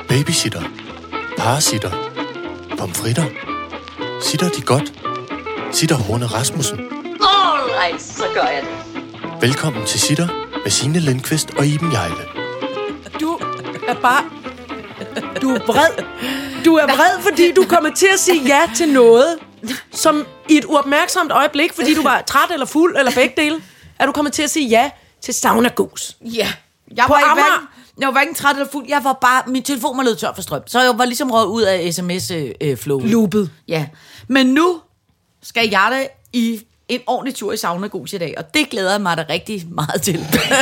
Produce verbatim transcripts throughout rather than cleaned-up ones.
Babysitter. Parasitter. Pomfritter. Sitter de godt? Sitter Horne Rasmussen. Alright, så gør jeg det. Velkommen til Sitter med Signe Lindqvist og Iben Hjejle. Du er bare... Du er vred. Du er vred, fordi du kommer til at sige ja til noget, som i et uopmærksomt øjeblik, fordi du var træt eller fuld, eller begge dele, er du kommet til at sige ja til sauna-gus. Ja. Jeg På var, ikke, Amager. hverken, jeg var hverken træt eller fuld. Jeg var bare... Min telefon var løbet tør for strøm. Så jeg var ligesom røget ud af sms-flow. Loopet. Ja. Men nu skal jeg da i en ordentlig tur i sauna-gus i dag. Og det glæder jeg mig da rigtig meget til.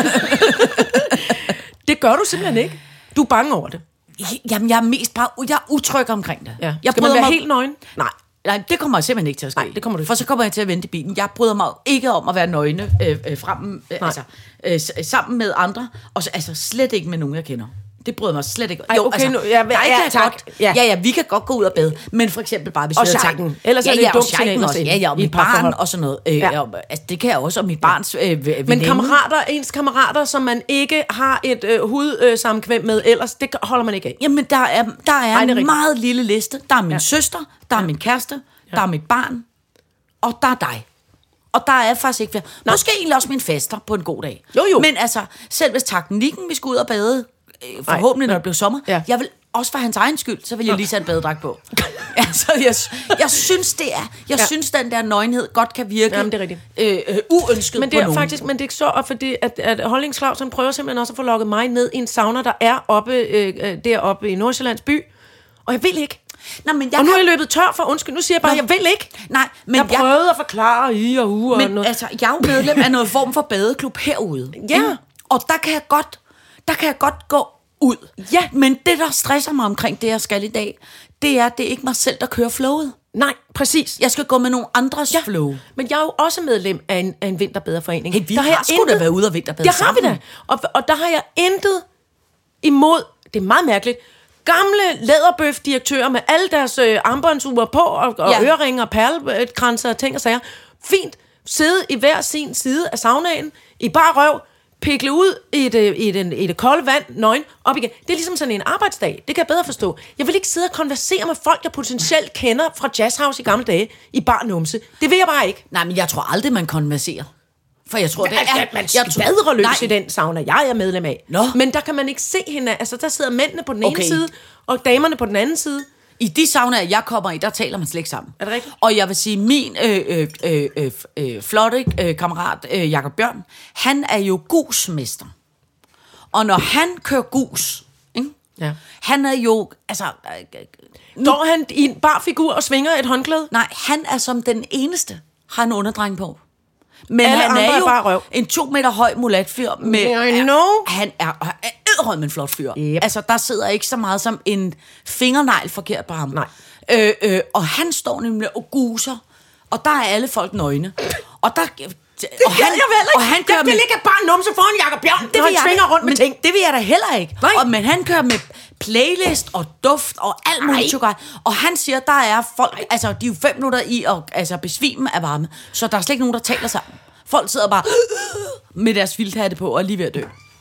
Det gør du simpelthen ikke. Du er bange over det. Jamen, jeg er mest bare... Jeg er utryg omkring det. Ja. Jeg Skal man bryder være mig... helt nøgen? Nej. Nej, det kommer simpelthen ikke til at ske. Nej, det kommer du ikke. For så kommer jeg til at vente i bilen. Jeg bryder mig ikke om at være nøgne øh, øh, frem, øh, altså, øh, s- sammen med andre, og så, altså slet ikke med nogen, jeg kender. Det bryder mig slet ikke. Ej, okay, nu- ja, dig ja, kan jeg tak. godt, Ja. ja. ja, vi kan godt gå ud og bade, men for eksempel bare, hvis Og vi havde shaken. taget- Ellers er ja, det ja, et og dumt signal shaken at også. sende Ja, ja, og i et mit barn parforhold. og sådan noget. Øh, Ja. ja. Altså, det kan jeg også, og mit barns øh, veninde. Men kammerater, ens kammerater, som man ikke har et øh, hudsammenkvem med ellers, det holder man ikke af. Jamen, der er, der er Ej, det er en rigtigt. meget lille liste. Der er min Ja. ja. søster, der er min kæreste, der er mit barn, og der er dig. Og der er faktisk ikke flere. Måske egentlig også min faster på en god dag. Jo, jo. Men altså, selv hvis teknikken, vi skulle ud og bade, øh, forhåbentlig når det bliver sommer, Ja. jeg vil også for hans egen skyld, så vil jeg lige sætte en badedragt på. altså, jeg, jeg synes, det er, jeg Ja. synes, den der nøgenhed godt kan virke Jamen, det er rigtigt. øh, øh, uønsket Men på det er nogen. faktisk, men det er ikke så, fordi at, at Holdings Clausen prøver simpelthen også at få lukket mig ned i en sauna, der er oppe, øh, deroppe i Nordsjællands by. Og jeg vil ikke. Nå, men jeg Og nu er kan... jeg løbet tør for undskyld. Nu siger jeg bare, Nå. jeg vil ikke. Nej, men jeg jeg- prøvede at forklare i og uge og Men noget. altså, jeg er jo medlem af noget form for badeklub herude. Ja. Ikke? Og der kan jeg godt, der kan jeg godt gå ud. Ja. Men det, der stresser mig omkring det, jeg skal i dag, det er, det er ikke mig selv, der kører flowet. Nej, præcis. Jeg skal gå med nogle andres Ja, flow. men jeg er jo også medlem af en, af en vinterbaderforening. Hey, vi Der har sgu da været ude og vinterbade Det har vi sammen. da. Og, og der har jeg intet imod, det er meget mærkeligt, gamle læderbøf-direktører med alle deres øh, armbåndsure på, og, og Ja. øreringer og perlekranser og ting og sager. Fint. Sidde i hver sin side af saunaen, i bar røv, pikle ud i det, i, det, i det kolde vand, nøgen, op igen. Det er ligesom sådan en arbejdsdag. Det kan jeg bedre forstå. Jeg vil ikke sidde og konversere med folk, jeg potentielt kender fra Jazzhouse i gamle dage, i bar numse. Det vil jeg bare ikke. Nej, men jeg tror aldrig, man konverserer. For jeg tror, det Altså, er... man jeg tror- smadrer løs Nej. i den sauna, jeg er medlem af. Nå. Men der kan man ikke se hende. Altså, der sidder mændene på den ene Okay. side, og damerne på den anden side. I de saunaer, jeg kommer i, der taler man slet ikke sammen. Er det rigtigt? Og jeg vil sige, min øh, øh, øh, øh, øh, flotte øh, kammerat, øh, Jakob Bjørn, han er jo gusmester. Og når han kører gus, ikke? Ja. Han er jo, altså... Øh, øh, Står han i en bar figur og svinger et håndklæde? nej, han er som den eneste, har en underdreng på. Men Alle han andre er er jo bare røv. en to meter høj mulatfyr med... I know. Han er, er edderhøj med en flot fyr. Yep. Altså, der sidder ikke så meget som en fingernegl forkert på ham. Nej. Øh, øh, og han står nemlig og guser, og der er alle folk nøgne. Og der... Og han, jeg vil heller ikke. og han kører Jeg vil med, ikke have bare numse foran Jakob Bjørn, det når vil han jeg svinger da- rundt med men ting. Det vil jeg da heller ikke. Nej. Og, men han kører med playlist og duft og alt muligt tjukaj. Og han siger, der er folk, Ej. altså de er jo fem minutter i at altså, besvime af varme. Så der er slet ikke nogen, der taler sammen. Folk sidder bare med deres vildhatte på og er lige ved at dø.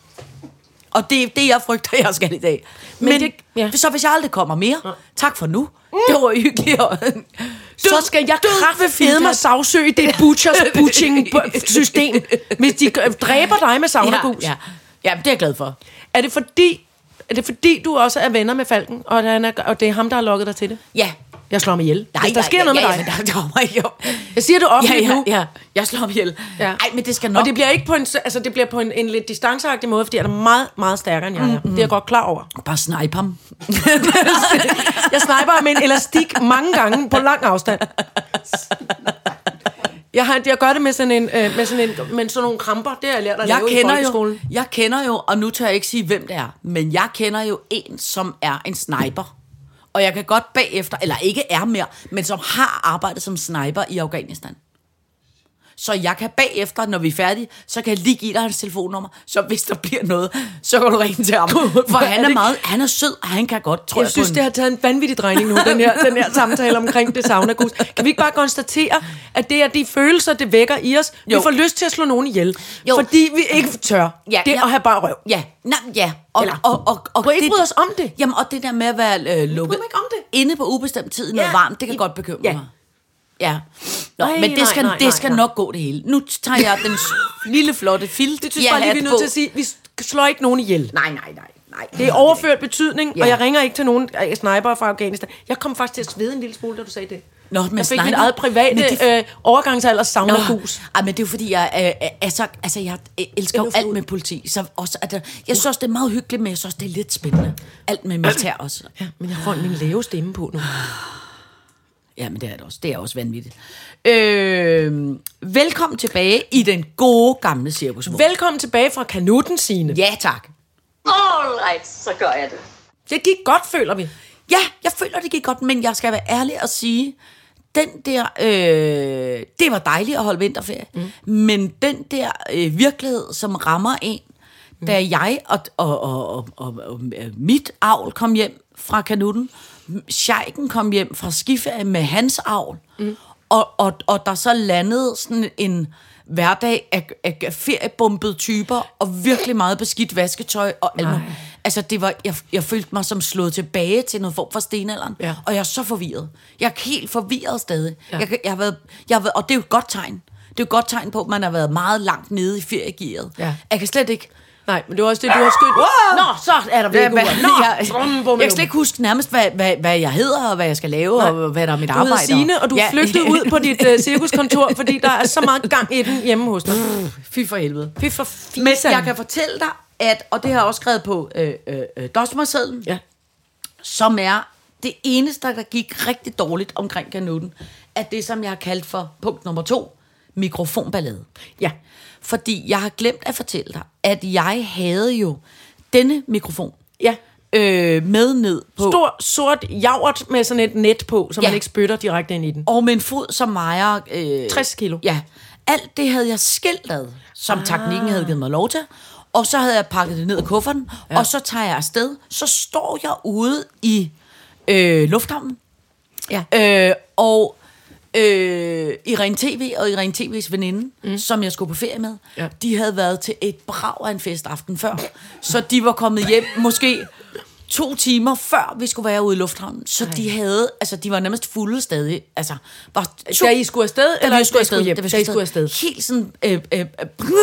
Og det er det, jeg frygter, jeg skal i dag. Men, Men det, det- ja. så hvis jeg aldrig kommer mere, tak for nu. Det var hyggeligt. Og, Så skal jeg kraftedeme mig sagsøge det butchers butching system, hvis de dræber dig med saunagus. ja, ja. ja, det er jeg glad for. Er det fordi, er det fordi du også er venner med Falken, og, han er, og det er ham, der har lukket dig til det? Ja. Jeg slår mig ihjel. Nej, Hvis der nej, sker ja, noget ja, med ja, dig. men der kommer ikke jo. Jeg siger det Ja, offentligt ja, nu. ja. Jeg slår mig ihjel. Ja. Ej, men det skal nok. Og det bliver ikke på en, altså det bliver på en, en lidt distanceagtig måde, fordi jeg er meget, meget stærkere end jeg er. Mm-hmm. Det er jeg godt klar over. Bare snipe ham. Jeg sniper med en elastik mange gange på lang afstand. Jeg, har, jeg gør det med sådan, en, øh, med, sådan en, med sådan nogle kramper. Det har jeg lært at Jeg lave i kender, jo, folkeskolen. jeg kender jo, og nu tør jeg ikke sige, hvem det er, men jeg kender jo en, som er en sniper. Og jeg kan godt bagefter, eller ikke er mere, men som har arbejdet som sniper i Afghanistan. Så jeg kan bagefter, når vi er færdige, så kan jeg lige give dig hans telefonnummer. Så hvis der bliver noget, så kan du ringe til ham. For han er meget, han er sød, og han kan godt, tror jeg. Jeg synes, det har taget en vanvittig drejning nu, den her, den her samtale omkring det saunagus. Kan vi ikke bare konstatere, at det er de følelser, det vækker i os? Jo. Vi får lyst til at slå nogen ihjel, jo. Fordi vi ikke tør. Ja, det ja. at have bare røv. Ja, nej, ja. Og, Eller, og, og, og, må ikke bryde os om det? Jamen, og det der med at være øh, lukket ikke om det. inde på ubestemt tid, noget Ja. varmt, det kan I, godt bekymre ja. mig. Ja. Nå, Nej, men det nej, skal, nej, det skal nej, nok gå det hele. Nu tager jeg den lille flotte filt. Det synes jeg bare lige, vi er nødt til at sige, vi slår ikke nogen ihjel. Nej, nej, nej. nej. Det er overført betydning, Ja. og jeg ringer ikke til nogen øh, snipere fra Afghanistan. Jeg kom faktisk til at svede en lille smule, da du sagde det. Nå, men jeg fik sniper- mit eget private Men det- øh, overgangsalders saunagus. Ej, men det er jo fordi, jeg, øh, altså, altså, jeg elsker jo Eller alt med politi. Så også, at, jeg synes også, det er meget hyggeligt, men jeg synes også, det er lidt spændende. Alt med militær også. Ja, men jeg får min lave stemme på nu. Ja, men det er det også. Det er også vanvittigt. Øh, velkommen tilbage i den gode gamle cirkusvogn. Velkommen tilbage fra kanutten, Signe. Ja, tak. All right, så gør jeg det. Det gik godt, føler vi. Ja, jeg føler, det gik godt, men jeg skal være ærlig og sige, den der, øh, det var dejligt at holde vinterferie, mm. men den der øh, virkelighed, som rammer en, mm. da jeg og, og, og, og, og, og mit avl kom hjem fra kanutten, Scheiken kom hjem fra skiferie med hans avl, mm. og, og, og der så landede sådan en hverdag af, af feriebumpede typer, og virkelig meget beskidt vasketøj, og alt muligt. Altså, det var, jeg, jeg følte mig som slået tilbage til noget form for stenalderen, Ja. og jeg er så forvirret. Jeg er helt forvirret stadig. Ja. Jeg, jeg har været, jeg har været, og det er jo et godt tegn. Det er jo et godt tegn på, at man har været meget langt nede i feriegearet. Ja. Jeg kan slet ikke... Nej, men det var også det, du har skødt. Wow! Nå, så er der Hvad, væk. hvad, Nå, jeg, jeg kan slet ikke huske nærmest, hvad, hvad, hvad jeg hedder, og hvad jeg skal lave, Nej. og hvad der er mit Du arbejde. hedder Signe, og du er flygtet ud på dit uh, cirkuskontor, fordi der er så meget gang i den hjemme hos dig. Fy for helvede. Fy for fisan. Men jeg kan fortælle dig, at, og det har jeg også skrevet på øh, øh, dosmersedlen, Ja. som er det eneste, der gik rigtig dårligt omkring kanutten, at det, som jeg har kaldt for punkt nummer to, mikrofonballade. Ja. Fordi jeg har glemt at fortælle dig, at jeg havde jo denne mikrofon Ja. øh, med ned på... Stor, sort javert med sådan et net på, så Ja. man ikke spytter direkte ind i den. Og med en fod, som vejer... Øh, tres kilo. Ja. Alt det havde jeg skiltet, som ah. teknikken havde givet mig lov til. Og så havde jeg pakket det ned i kufferten, ja. Og så tager jeg afsted. Så står jeg ude i øh, lufthavnen. Ja. Øh, og øh, Irene T V og Irene T V's veninde, mm. som jeg skulle på ferie med, Ja. de havde været til et brag af en fest aften før. Så de var kommet hjem måske to timer før vi skulle være ude i lufthavnen. Så Ej. de havde, altså de var nærmest fulde stadig. Altså, bare to, Da I skulle afsted, da eller vi da skulle I skulle afsted, hjem? da vi Da I skulle skulle afsted. Helt sådan... Øh, øh, øh,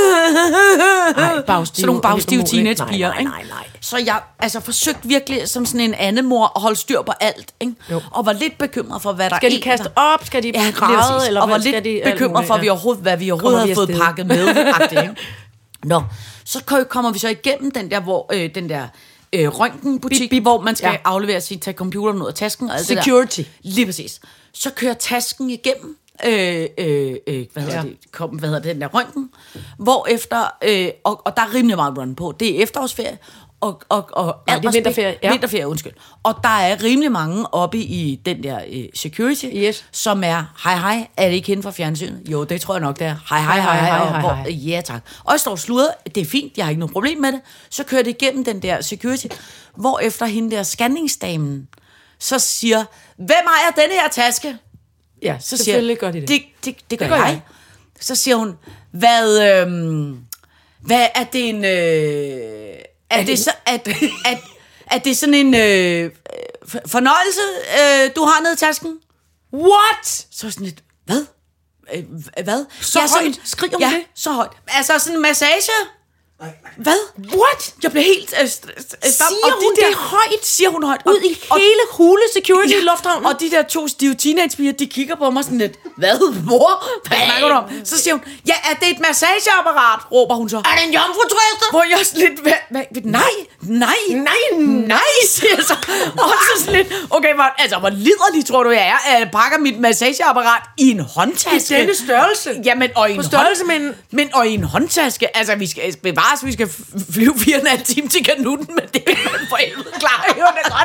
Ej, bagstive. sådan nogle bagstive Nej, teenagepiger, nej, ikke? nej, nej. Så jeg altså forsøgte virkelig som sådan en andemor at holde styr på alt, ikke? Jo. Og var lidt bekymret for, hvad der Skal de egentlig kaste var. op? Skal de Ja, græde? præcis. Eller og var hvad skal lidt de, alt bekymret muligt, for, ja. vi overhovedet, hvad vi Kommer overhovedet vi havde fået afsted? pakket med. agtigt, ikke? Nå, så kø- kommer vi så igennem den der, hvor, øh, den der øh, røntgenbutik, Bip, bip. hvor man skal Ja. ja. aflevere sig, tage computeren ud af tasken. Og alt det der. Security. Lige præcis. Så kører tasken igennem, øh, øh, øh, hvad hedder Ja. det, kom, hvad hedder det, den der røntgen, hvor efter, øh, og, og der er rimelig meget run på. Det er efterårsferie, og, og, og Nej, alt det er respekt- vinterferie, ja. Vinterferie, undskyld. Og der er rimelig mange oppe i den der øh, security, Yes. som er, hej hej, er det ikke hende fra fjernsynet? Jo, det tror jeg nok, det er. Hej hej hej, hej, og, hvor, ja tak. Og jeg står sludret, det er fint, jeg har ikke noget problem med det. Så kører det igennem den der security, hvor efter hende der scanningsdamen, så siger, hvem ejer denne her taske? Ja, Så selvfølgelig siger, gør de det. Det, det, det gør, gør jeg. jeg. Så siger hun, hvad, øhm, hvad er det en... Øh, er, er det, det så, at, at, er det sådan en øh, fornøjelse, øh, du har nede i tasken? What? Så er jeg sådan lidt, hvad? Øh, hvad? Så sådan- højt? Skriger hun ja, det? så højt. Altså sådan en massage? Hvad? What? Jeg blev helt... Øh, st- st- stop. Siger Og de hun der, det højt? Siger hun højt. Ud i hele hule security i lufthavnen? Og de der to stive teenagepiger, de kigger på mig sådan lidt, hvad, mor? Hvad snakker du om? Så siger hun, ja, er det et massageapparat? Råber hun så. Er det en jomfrutrøster? Hvor jeg sådan lidt, hvad, hvad, nej, nej, Nej, nej, siger jeg så. Og så sådan lidt, okay, hvor, altså, hvor liderlig tror du, jeg er, at jeg pakker mit massageapparat i en håndtaske? I denne størrelse? Jamen, og i en På størrelse hånd, med en- Men, og i en håndtaske, altså, vi skal bevares, vi skal f- flyve fire og en halv time til kanutten, men det er man for helvede klar. Det var da godt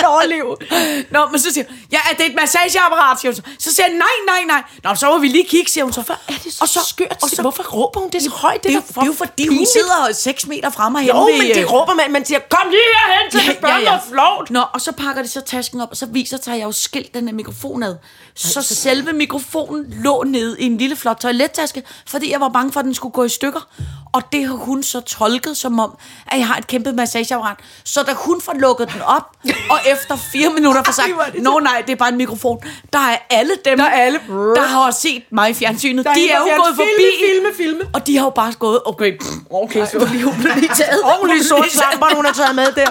overleve. Nå, men så siger hun, ja, er det et massageapparat, siger hun så. Så siger jeg, nej, nej, nej. Nå, så må vi lige kigge, siger hun så. Hvorfor er det så, og så skørt? Og så, Hvorfor råber hun det så højt? Det, det, det, det er jo fordi, hun sidder seks meter fra mig henne Jo, ved, men det råber man. Man siger, kom lige herhen til det børn og flot. Nå, og så pakker de så tasken op, og så viser sig, at jeg jo skilt den her mikrofon ad. Så selve mikrofonen lå nede i en lille flot toilettaske, fordi jeg var bange for, at den skulle gå i stykker. Og det har hun så tolket som om, at jeg har et kæmpe massageapparat. Så da hun får lukket den op, og efter fire minutter får sagt, nå nej, det er bare en mikrofon, der er alle dem, der, er alle. der har set mig i fjernsynet. Der de er jo gået forbi. Filme, filme, filme. Og de har jo bare gået, okay, okay, så lige hun blev lige taget. Ordentlig sort slamper, hun har taget med der.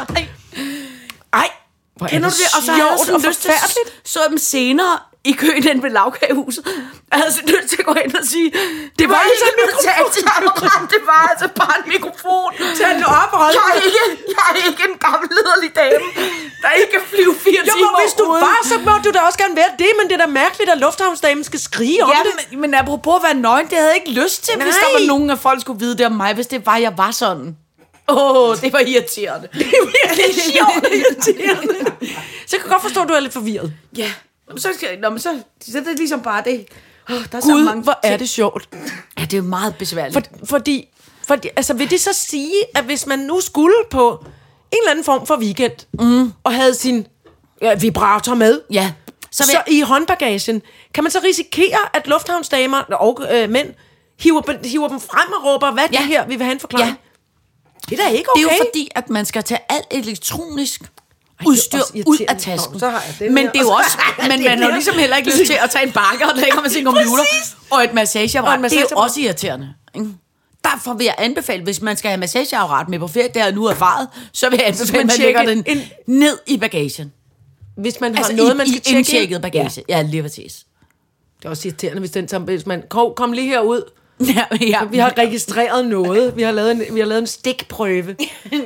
Ej, kender du det? Og så har jeg sådan lyst til så dem senere i køen hen ved lavkagehuset. Jeg havde så lyst til at gå ind og sige, det var altså en mikrofon. Det var altså bare en mikrofon. Tag den op og hold. Jeg er ikke, jeg er ikke en gammel lederlig dame, der ikke kan flyve fire jo, timer. Hvis du var, så må du da også gerne være det, men det er da mærkeligt, at lufthavnsdamen skal skrige om ja, det. Men, men apropos at være nøgen, det havde jeg ikke lyst til, Nej. hvis der var nogen af folk skulle vide det om mig, hvis det var, jeg var sådan. Åh, oh, det var irriterende. Det var virkelig sjovt irriterende. Så jeg kan godt forstå, at du er lidt forvirret. Ja. Så, nå, men så, så er det ligesom bare det. Oh, der er Gud, så mange hvor er det sjovt. Ja, det er meget besværligt. For, fordi, fordi, altså vil det så sige, at hvis man nu skulle på en eller anden form for weekend, mm. og havde sin ja, vibrator med, ja. så, så i håndbagagen, kan man så risikere, at lufthavnsdamer og øh, mænd hiver, hiver dem frem og råber, hvad ja. det her, vi vil have en forklaring? Ja. Det er da ikke okay. Det er jo fordi, at man skal tage alt elektronisk udstyr ud af tasken. Nå, så har jeg men det er jo også, men man har jo ligesom heller ikke lyst til at tage en bakke og lægge med sin computer og et massageapparat. Det er jo også irriterende. Ikke? Derfor vil jeg anbefale, hvis man skal have massageapparat med på ferie, det har jeg nu erfaret, så vil jeg anbefale, at man lægger den en, ned i bagagen. Hvis man har altså noget, i, man skal i indtjekket bagage. Ja, ja lige præcis. Det er også irriterende, hvis, den, hvis man kom, kom lige herud. Ja, ja. Vi har registreret noget. Vi har lavet en, vi har lavet en stikprøve.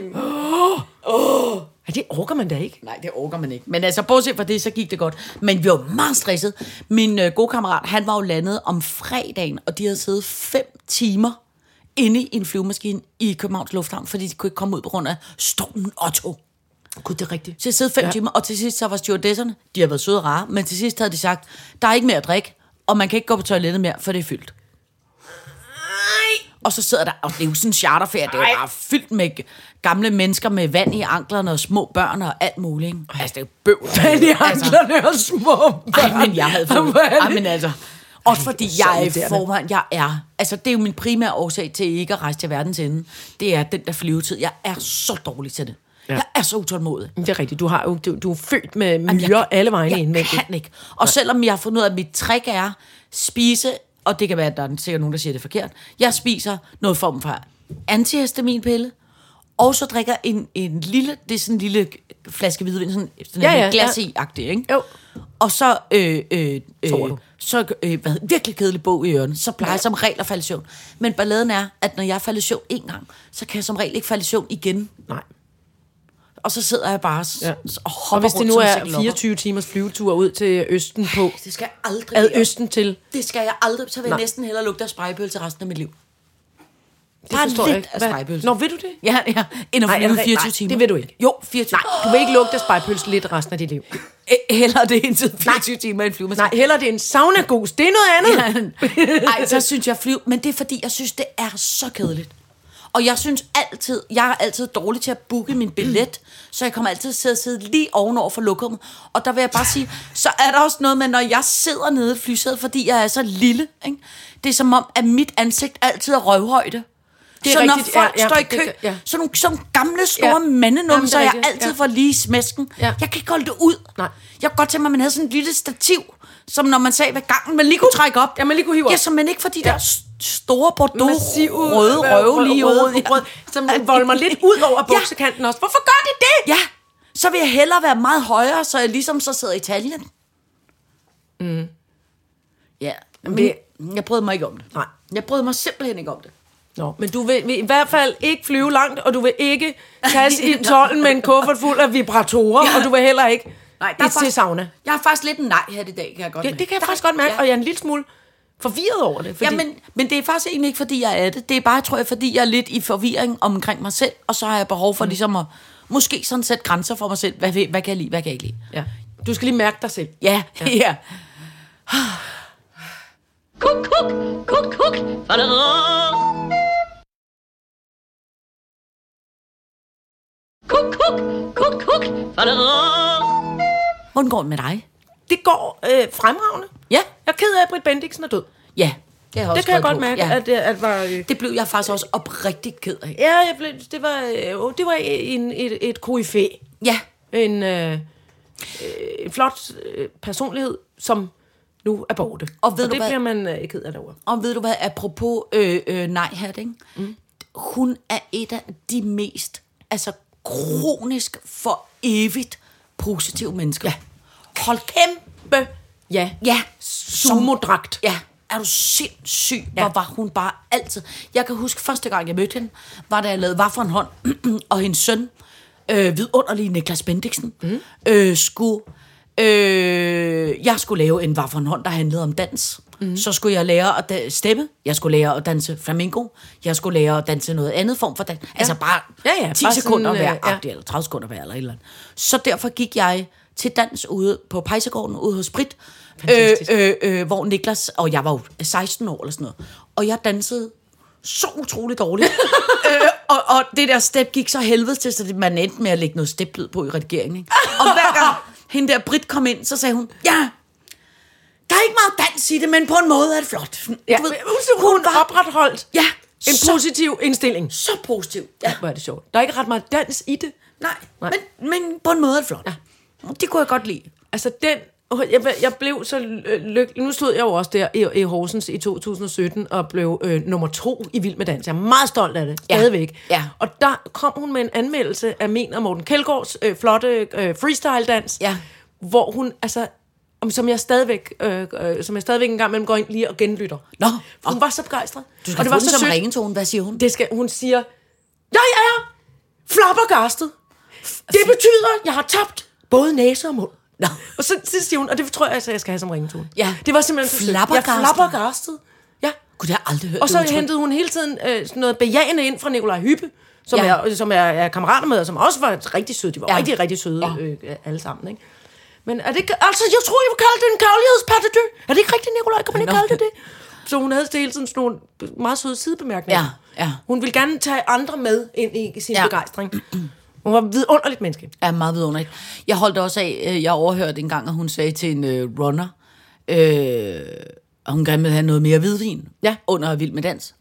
Åh, oh, oh. Ja, det orker man da ikke. Nej, det orker man ikke. Men altså, bortset fra det, så gik det godt. Men vi var meget stresset. Min øh, gode kammerat, han var jo landet om fredagen, og de havde siddet fem timer inde i en flyvemaskine i Københavns Lufthavn, fordi de kunne ikke komme ud på grund af stormen Otto. Gud, det er rigtigt. Så jeg sidder fem ja. timer, og til sidst så var stewardesserne, de har været søde og rare, men til sidst havde de sagt, der er ikke mere at drikke, og man kan ikke gå på toilettet mere, for det er fyldt. Og så sidder der, og det er jo sådan en charterferie, det er jo bare fyldt med gamle mennesker med vand i anklerne og små børn og alt muligt. Ikke? Altså, det er jo bøv. Vand i anklerne og små børn. Ej, men jeg havde fået. Ej, men altså, også fordi jeg er i forvejen, jeg er, altså det er jo min primære årsag til ikke at rejse til verdens ende. Det er den der flyvetid. Jeg er så dårlig til det. Ja. Jeg er så utålmodig. Det er rigtigt. Du, har jo, du, du er født med myrer alle vegne indvendigt. Jeg kan ikke. Og selvom jeg har fundet ud af, at mit trick er spise, og det kan være, at der er sikkert nogen, der siger det forkert. Jeg spiser noget form for antihistaminpille, og så drikker en, en lille, det er sådan en lille flaske hvidvin, sådan, sådan ja, en ja, glas ja. i-agtig, ikke? Jo. Og så, øh, øh, øh, Tror du? så øh, hvad, virkelig kedelig bog i ørerne, så plejer jeg som regel at falde i søvn. Men balladen er, at når jeg falder i søvn en gang, så kan jeg som regel ikke falde i søvn igen. Nej. Og så sidder jeg bare ja. og hopper og hvis det nu er fireogtyve timers flyvetur ud til Østen på... Ej, det skal jeg aldrig ad Østen til... Det skal jeg aldrig, så vil jeg Nej. næsten hellere lugte af spegepølse til resten af mit liv. Det bare forstår lidt jeg ikke. af spegepølse. Nå, vil du det? Ja, ja. End at flyve fireogtyve timer. det vil du ikke. Jo, fireogtyve. Nej, du vil ikke lugte af spegepølse lidt resten af dit liv. Heller det end fireogtyve timer i en flyvemaskine. Nej, heller det er en sauna-gus. Det er noget andet. Nej, så synes jeg flyve... Men det er fordi, jeg synes, det er så kedeligt. Og jeg synes altid, jeg er altid dårlig til at booke min billet, så jeg kommer altid til at sidde lige ovenover for lokummet. Og der vil jeg bare sige, så er der også noget med, når jeg sidder nede i flysædet, fordi jeg er så lille, ikke? Det er som om, at mit ansigt altid er røvhøjde. Det er så rigtigt, når folk ja, ja, står i kø, det, ja. så nogle sådan gamle, store ja. mandenum, så jeg altid ja. får lige smæsken. Ja. Jeg kan ikke holde det ud. Nej. Jeg kan godt tænke mig, at man havde sådan et lille stativ, som når man sagde ved gangen, man lige kunne trække op. Ja, man lige kunne hive op. Ja, så man ikke for de ja. der store bordeaux, massive røde røve lige røde, røde, som volmer lidt ud over buksekanten ja. også. Hvorfor gør de det? Ja, så vil jeg hellere være meget højere, så jeg ligesom så sidder i Italien. Mm. Ja, men det, jeg brød mig ikke om det. Nej. Jeg brød mig simpelthen ikke om det. Nå, men du vil, vil i hvert fald ikke flyve langt, og du vil ikke tages i tolden med en kuffert fuld af vibratorer, ja. og du vil heller ikke Nej, der er til sauna. Jeg har faktisk lidt en nej her i dag, kan jeg godt ja, mærke. Det kan jeg der, faktisk godt mærke, ja. og jeg er en lille smule forvirret over det. Fordi... Ja, men, men det er faktisk egentlig ikke, fordi jeg er det. Det er bare, tror jeg, fordi jeg er lidt i forvirring omkring mig selv, og så har jeg behov for mm. ligesom at, måske sådan sætte grænser for mig selv. Hvad, hvad kan jeg lide, hvad kan jeg ikke lide? Ja. Du skal lige mærke dig selv. Ja, ja. ja. Kuk, kuk, kuk, kuk. Kuk, kuk, kuk, kuk. Hvordan går det med dig? Det går øh, fremragende. Ja. Jeg er ked af, at Britt Bendiksen er død. Ja, det, har Det kan jeg godt på. mærke, Ja. at, at, at var... Øh, Det blev jeg faktisk også oprigtigt ked af. ja, jeg blev, det var, øh, det var en, et, et koryfæ. Ja. En, øh, øh, en flot øh, personlighed, som nu er borte. Og ved og du det hvad? bliver man øh, ked af derovre. Og ved du hvad, apropos øh, øh, nej her, ikke? Mm. Hun er et af de mest, altså kronisk for evigt positive mennesker. Ja. Hold Kæmpe, ja, Ja, sumodragt. Ja, er du sindssyg, Ja. hvor var hun bare altid. Jeg kan huske, første gang jeg mødte hende, var da jeg lavede Hvad for en hånd, og hendes søn, øh, vidunderlige Niklas Bendiksen, mm. øh, skulle, øh, jeg skulle lave en Hvad for en hånd, der handlede om dans. Mm. Så skulle jeg lære at da- stemme, jeg skulle lære at danse flamenco, jeg skulle lære at danse noget andet form for dans. Ja. Altså bare Ja, ja, ti bare sekunder sådan, hver, øh, ja. ja. eller tredive sekunder hver, eller et eller andet. Så derfor gik jeg til dans ude på Pejsegården, ude hos Britt, øh, øh, øh, hvor Niklas, og jeg var jo seksten år eller sådan noget, og jeg dansede så utroligt dårligt. øh, og, og det der step gik så helvede til, så det, man endte med at lægge noget steplyd på i redigeringen. Ikke? Og hver gang hende der Britt kom ind, så sagde hun, ja, der er ikke meget dans i det, men på en måde er det flot. Ja, Du ved, hun, hun var opretholdt ja, en så, positiv indstilling. så positiv. Ja. Hvor er det sjovt. Der er ikke ret meget dans i det. Nej, Nej. Men, men på en måde er det flot. Ja. Det kunne jeg godt lide. Altså den, jeg, jeg blev så lykkelig. Nu stod jeg jo også der i, i Horsens i to tusind og sytten og blev øh, nummer to i Vild med Dans. Jeg er meget stolt af det, Ja. stadigvæk. Ja. Og der kom hun med en anmeldelse af min og Morten Kjeldgaards øh, flotte øh, freestyle-dans, Ja. hvor hun, altså, om, som jeg stadigvæk, øh, øh, som jeg stadigvæk engang mellem går ind lige og genlytter. Nå. Hun var så begejstret. Du skal og det få var den så som sødt. ringetone. Hvad siger hun? Det skal, hun siger, jeg er flabbergastet. Det betyder, at jeg har tabt både næse og mund. Nå. Og så, så siger hun, og det tror jeg, altså, jeg skal have som ringetone. Ja. Det var simpelthen så sødt. Flabbergastet. Jeg flabbergastet. Ja. Gud, det har jeg aldrig hørt. Og så det udtryk. hentede hun hele tiden øh, sådan noget bejagende ind fra Nikolaj Hyppe, som, Ja. er, som er, er kammerater med, og som også var rigtig søde. De var Ja. ja. rigtig, rigtig søde Ja. øh, alle sammen, ikke? Men er det ikke, altså, jeg tror, jeg vil kalde det en kærlighedspattedyr. Er det ikke rigtigt, Nikolaj? Kan man ikke Nå. kalde det det? Så hun havde hele tiden sådan nogle meget søde sidebemærkninger. Ja, ja. Hun ville gerne tage andre med ind i sin Ja. ja. begejstring. Hun var vidunderligt menneske. er meget vidunderligt. Jeg holdt også af, øh, jeg overhørte en gang, at hun sagde til en øh, runner, øh, at hun gerne ville have noget mere hvidvin Ja. under Vild med Dans.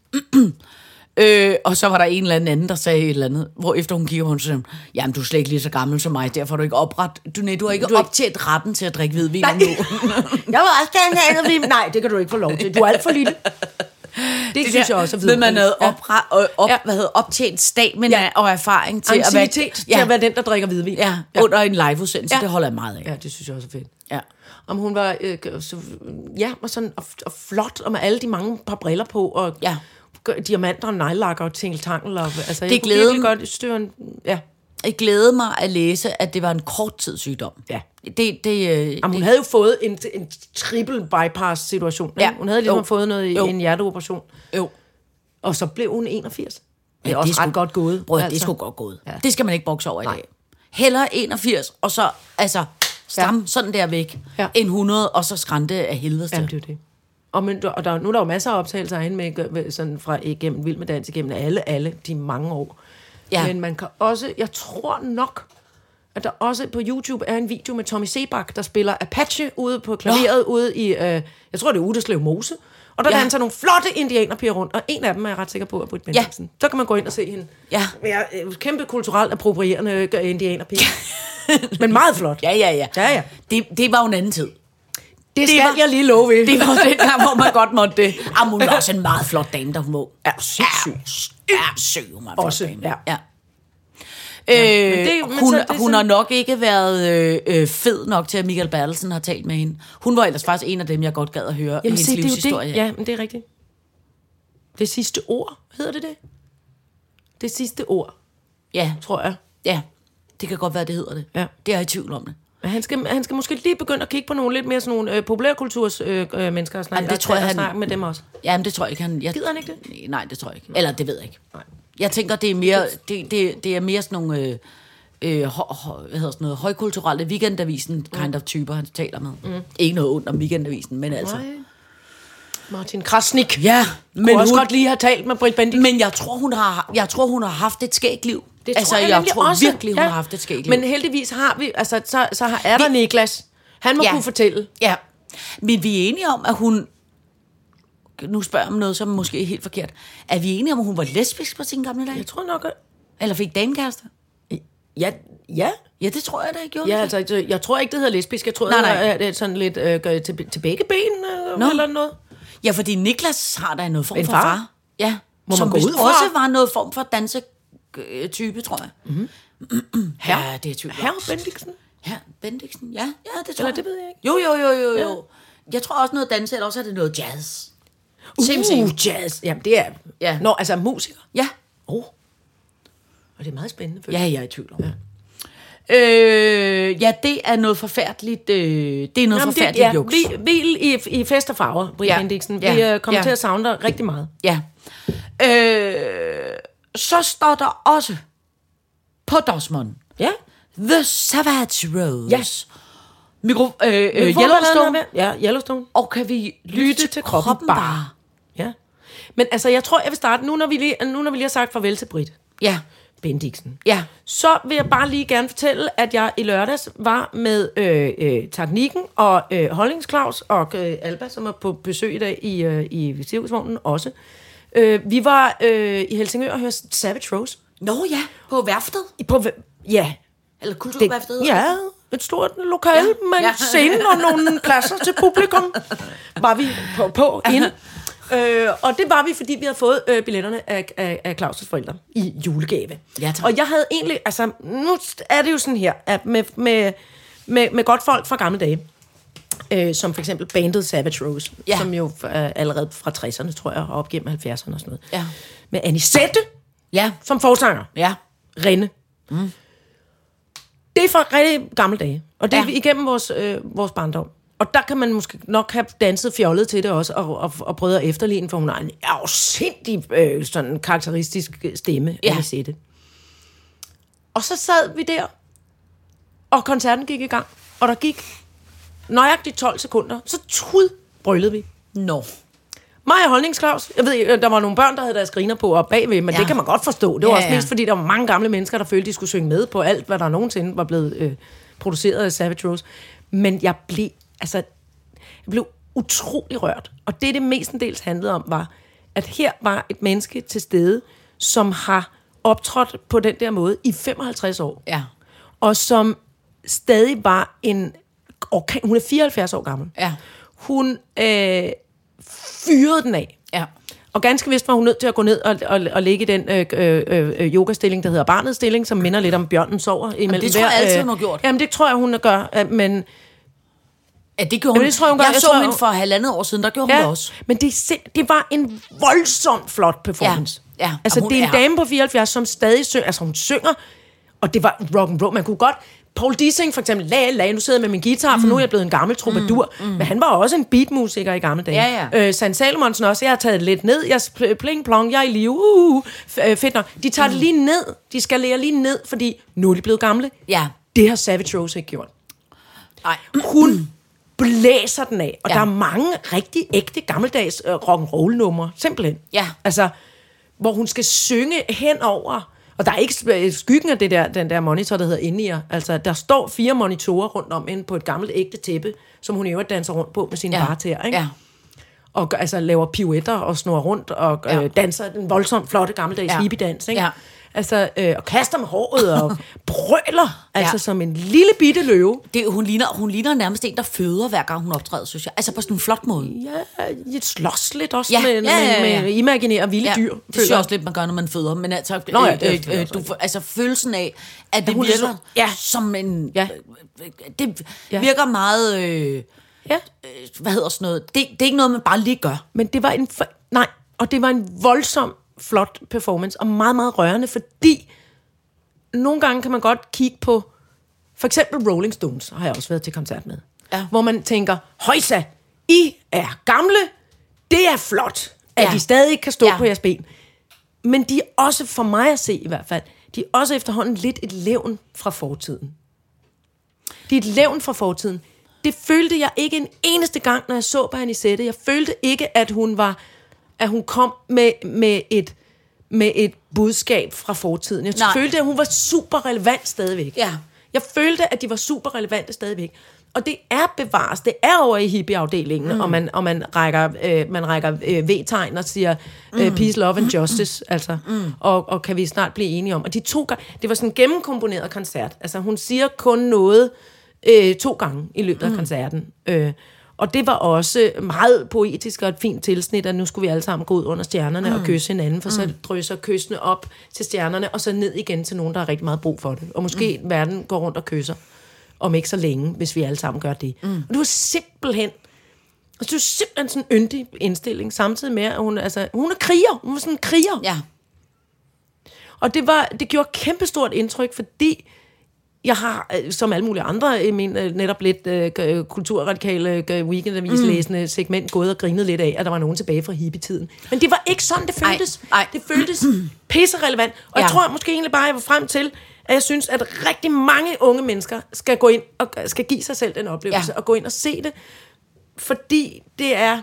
øh, og så var der en eller anden, der sagde et eller andet, hvor efter hun kigger på hende, så sagde hun, jamen du er slet ikke lige så gammel som mig, derfor har du ikke opret, du, nej, du har ikke Du er ikke- optjent retten til at drikke hvidvin Nej. nu. Jeg var også gerne have noget vin. Nej, det kan du ikke få lov til. Du er alt for lille. Det, det synes jeg også er Men man havde Ja. opre, op, op, Ja. hvad hedder, optjent stamina Ja. og erfaring til at være, Anciennitet til at være den, der drikker hvidvin. ja, under en liveudsendelse, Ja. det holder jeg meget af. Ja, det synes jeg også er fedt. Ja. Om hun var, øh, så, ja, var sådan og, og flot, og med alle de mange par briller på, og Ja. diamanter og nejlakker og tingeltangel. Og, altså, Det jeg kunne glæder virkelig mig. godt styre en, ja. Jeg glædede mig at læse, at det var en kort tid sygdom. Ja. Det, det, øh, Jamen, hun det, havde jo fået en, en triple bypass situation. Ja. Ja. Hun havde ligesom Jo. fået noget i Jo. en hjerteoperation. jo. Og så blev hun enogfirs. Det er Ja, også det er ret sgu- godt gået. Bror, altså. Det er sgu godt gået. Ja. Ja. Det skal man ikke bokse over Nej. i dag. Heller enogfirs, og så, altså, stam ja. sådan der væk, Ja. ja. en hundrede, og så skrænte af helvede til. Jamen, det er jo det. Og, men, og der, nu er der jo masser af optagelser af hende med, sådan fra igennem Vild med Dans, igennem alle, alle de mange år. Ja. Men man kan også, jeg tror nok, at der også på YouTube er en video med Tommy Sebak, der spiller Apache ude på klaveret, Nå. ude i, øh, jeg tror det er Udeslev Mose. Og der Ja. ja. han tager nogle flotte indianerpiger rundt, og en af dem er jeg ret sikker på, at Britt Bendiksen. Ja. Så kan man gå ind og se hende. Ja. Være øh, kæmpe kulturelt approprierende øh, indianerpiger. Men meget flot. Ja, ja, ja. Ja, ja. Det, det var jo en anden tid. Det skal var- jeg lige love ved. Det var den gang, hvor man godt måtte det. Jamen, hun er også en meget flot dame, der hun var. er sindssyg. Ja, syg, hun var en flot Også, dame. ja. ja. Øh, men det- men hun så- det er hun sådan- har nok ikke været øh, øh, fed nok til, at Michael Bertelsen har talt med hende. Hun var ellers faktisk en af dem, jeg godt gad at høre Jamen hendes se, det er jo livshistorie. det. Ja, men det er rigtigt. Det sidste ord, hedder det det? Det sidste ord, ja, tror jeg. ja. Det kan godt være, det hedder det. Ja. Det er jeg i tvivl om det. Men han skal, han skal måske lige begynde at kigge på nogle lidt mere sådan nogle øh, populærkulturs øh, øh, mennesker og snakke, Jamen, det tror jeg, og han- snakke med dem også. Jamen, det tror jeg ikke, han... Jeg, Gider han ikke det? Nej, det tror jeg ikke. Eller, det ved jeg ikke. Nej. Jeg tænker, det er mere, det, det, det er mere sådan nogle... Øh, øh, hø, hø, hvad hedder sådan noget, højkulturelle Weekendavisen kind of typer, han taler med. Mm. Ikke noget ondt om Weekendavisen, men altså... Nej. Martin Krasnik. Ja, men men kunne også hun, godt lige have talt med Britt Bendix. men jeg tror, hun har, jeg tror, hun har haft et skægt liv. Det altså, tror jeg, jeg jeg tror også. virkelig, hun ja. har haft et skægt liv. Men heldigvis har vi, altså, så, så har, er der Vi- Niklas. Han må Ja. kunne fortælle. Ja, men vi er enige om, at hun... Nu spørger jeg om noget, som måske er helt forkert. Er vi enige om, at hun var lesbisk på sine gamle dage? Jeg tror nok, at... Eller fik damekærester? Ja, ja. Ja, det tror jeg da, jeg gjorde. Ja, det. altså, jeg tror ikke, det hedder lesbisk. Jeg tror, Nej, nej, nej. nej. det er sådan lidt øh, gør til, til begge ben øh, Nå. eller noget. Ja, fordi Niklas har da noget form En for far? far. Ja, Må som man gå vist ud fra? også var noget form for dansetype, tror jeg. Mm-hmm. Ja, det er tvivl. Herre Bendiksen? Ja, Bendiksen. Ja, ja, det tror Eller jeg. det ved jeg ikke. Jo, jo, jo, jo, jo. Jeg tror også noget danse, eller også er det noget jazz. Same, Uh, same. jazz. Jamen, det er... Ja. Nå, altså musiker. Ja. Oh. Og det er meget spændende. Ja, jeg er i tvivl om. Ja. Øh, ja, det er noget forfærdeligt. Øh, det er noget Jamen, forfærdeligt det, ja, juks. vi, hvil i, i fest og farver, Britt Ja. Bendiksen. Ja. Vi øh, kommer Ja. til at savne dig rigtig meget. Ja. Øh, så står der også på Dosmond. Ja. The Savage Rose. Ja. Mikro, øh, øh, Vil du få, hvad der er Yellowstone. med? Ja, Yellowstone. Og kan vi lytte til kroppen bare? Ja. Men altså, jeg tror, jeg vil starte, nu når vi lige, nu, når vi lige har sagt farvel til Britt Ja. Bendiksen, Ja. så vil jeg bare lige gerne fortælle, at jeg i lørdags var med øh, øh, Teknikken og øh, Holdningsklaus og øh, Alba, som er på besøg i dag i, øh, i Cirkusvognen også. Øh, vi var øh, i Helsingør og hørte Savage Rose. Nå ja, på værftet. I- På, ja, Eller det, kulturværftet. ja, et stort lokale Ja. ja. med Ja. en scene og nogle pladser til publikum. Var vi på, på inde. Øh, og det var vi, fordi vi havde fået øh, billetterne af, af, af Claus' forældre i julegave. Ja, tak. Og jeg havde egentlig, altså nu er det jo sådan her, at med, med, med, med godt folk fra gamle dage, øh, som for eksempel bandet Savage Rose, Ja. som jo er allerede fra tresserne, tror jeg, og op gennem halvfjerdserne og sådan noget. Ja. Med Anisette Ja. som forsanger. Ja. Rinde. Mm. Det er fra rigtig gamle dage. Og det er Ja. ja. igennem vores, øh, vores barndom. Og der kan man måske nok have danset fjollet til det også, og, og, og prøvet at efterligne, for hun har en afsindig øh, sådan karakteristisk stemme, Ja. Anisette. Og så sad vi der, og koncerten gik i gang, og der gik nøjagtigt tolv sekunder, så tudbrølede vi. Nå. Mig og Holdningsklaus. Jeg ved ikke, der var nogle børn, der havde deres griner på og bagved, men Ja. ja. det kan man godt forstå. Det var Ja, ja, også ja. mest, fordi der var mange gamle mennesker, der følte, de skulle synge med på alt, hvad der nogensinde var blevet øh, produceret af Savage Rose. Men jeg blev, altså, jeg blev utrolig rørt. Og det, det mestendels handlede om, var, at her var et menneske til stede, som har optrådt på den der måde i femoghalvtreds år. Ja. Og som stadig var en orkan. Hun er fireoghalvfjerds år gammel. Ja. Hun øh, fyrede den af. Ja. Og ganske vist var hun nødt til at gå ned og, og, og ligge i den øh, øh, øh, yogastilling, der hedder barnets stilling, som minder lidt om bjørnen sover. Imellem det tror jeg hver, altid, øh, hun har gjort. Jamen, det tror jeg, hun gør. øh, Men, Ja, det gjorde Jamen, hun. det tror jeg, hun gør. jeg Jeg så tror, hende hun- for halvandet år siden, der gjorde hun ja, det også. men det, er sind- det var en voldsomt flot performance. Ja, ja. Altså, Og det er hun en er- dame på fireoghalvfjerds, som stadig synger. Altså, hun synger, og det var rock and roll. Man kunne godt... Paul Dissing for eksempel, lag, lag, nu sidder jeg med min guitar, for nu er jeg blevet en gammel troubadour. Mm, mm. Men han var også en beatmusiker i gamle dage. Ja, ja. Øh, San Salomonsen også, jeg har taget det lidt ned, jeg pl- pling plong, jeg er i live, uh, uh, f- øh, fedt nok. De tager mm. det lige ned, de skal lære lige ned, fordi nu er de blevet gamle. Ja. Det har Savage Rose ikke gjort. Nej. Hun blæser den af, og Ja. ja. der er mange rigtig ægte gammeldags øh, rock'n'roll numre, simpelthen. Ja. Altså, hvor hun skal synge henover, og der er ikke sp- skyggen af det der, den der monitor, der hedder in-ear. Altså, der står fire monitorer rundt om inde på et gammelt ægte tæppe, som hun i øvrigt danser rundt på med sine Ja. barter, ikke? Ja. Og gør- altså, laver pirouetter og snurrer rundt og Ja. øh, danser den voldsomt flotte gammeldags Ja. ja. hippie-dans, ikke? Ja. Altså, øh, og kaster med håret og brøler, altså Ja. som en lille bitte løve. Det, hun, ligner, hun ligner nærmest en, der føder, hver gang hun optræder, synes jeg. Altså på sådan en flot måde. Ja, et slås lidt også Ja, med, ja, ja, ja. med, med imaginære vilde Ja, dyr. det synes jeg også lidt, man gør, når man føder. Men altså, Nå ja, øh, det er øh, selvfølgelig øh, også du får, altså følelsen af, at det hun er virker så- ja. som en... Ja. øh, Det Ja. virker meget... Øh, Ja, øh, hvad hedder sådan noget? Det, det er ikke noget, man bare lige gør. men det var en... For, nej, og det var en voldsom, flot performance, og meget, meget rørende, fordi nogle gange kan man godt kigge på, for eksempel Rolling Stones, har jeg også været til koncert med, Ja. hvor man tænker, højsa, I er gamle, det er flot, at Ja. I stadig kan stå Ja. ja. på jeres ben. Men de er også, for mig at se i hvert fald, de er også efterhånden lidt et levn fra fortiden. De er et levn fra fortiden. Det følte jeg ikke en eneste gang, når jeg så på Anisette. Jeg følte ikke, at hun var, at hun kom med, med, et, med et budskab fra fortiden. Jeg Nej. følte, at hun var super relevant stadigvæk. Ja. Jeg følte, at de var super relevante stadigvæk. Og det er bevares. Det er over i hippieafdelingen, mm. og man, og man rækker, øh, man rækker øh, V-tegn og siger øh, peace, love and justice. Altså, mm. og, og kan vi snart blive enige om. Og de to gange, det var sådan en gennemkomponeret koncert. Altså, hun siger kun noget øh, to gange i løbet af mm. koncerten. Øh, og det var også meget poetisk og et fint tilsnit, at nu skulle vi alle sammen gå ud under stjernerne mm. og kysse hinanden, for mm. så drysser kyssene op til stjernerne, og så ned igen til nogen, der har rigtig meget brug for det. Og måske mm. verden går rundt og kysser. Om ikke så længe, hvis vi alle sammen gør det. Mm. Og det var simpelthen, altså det var simpelthen sådan en yndig indstilling, samtidig med, at hun, altså, hun er kriger. Hun var sådan en kriger. Ja. Og det, var, det gjorde kæmpestort indtryk, fordi jeg har, som alle mulige andre, i min netop lidt uh, kulturradikale uh, weekendavislæsende mm. segment, gået og grinet lidt af, at der var nogen tilbage fra hippietiden. Men det var ikke sådan, det føltes. Ej, ej. Det føltes pisserelevant. Og ja. jeg tror måske egentlig bare, jeg var frem til, at jeg synes, at rigtig mange unge mennesker skal gå ind og skal give sig selv den oplevelse, ja. og gå ind og se det, fordi det er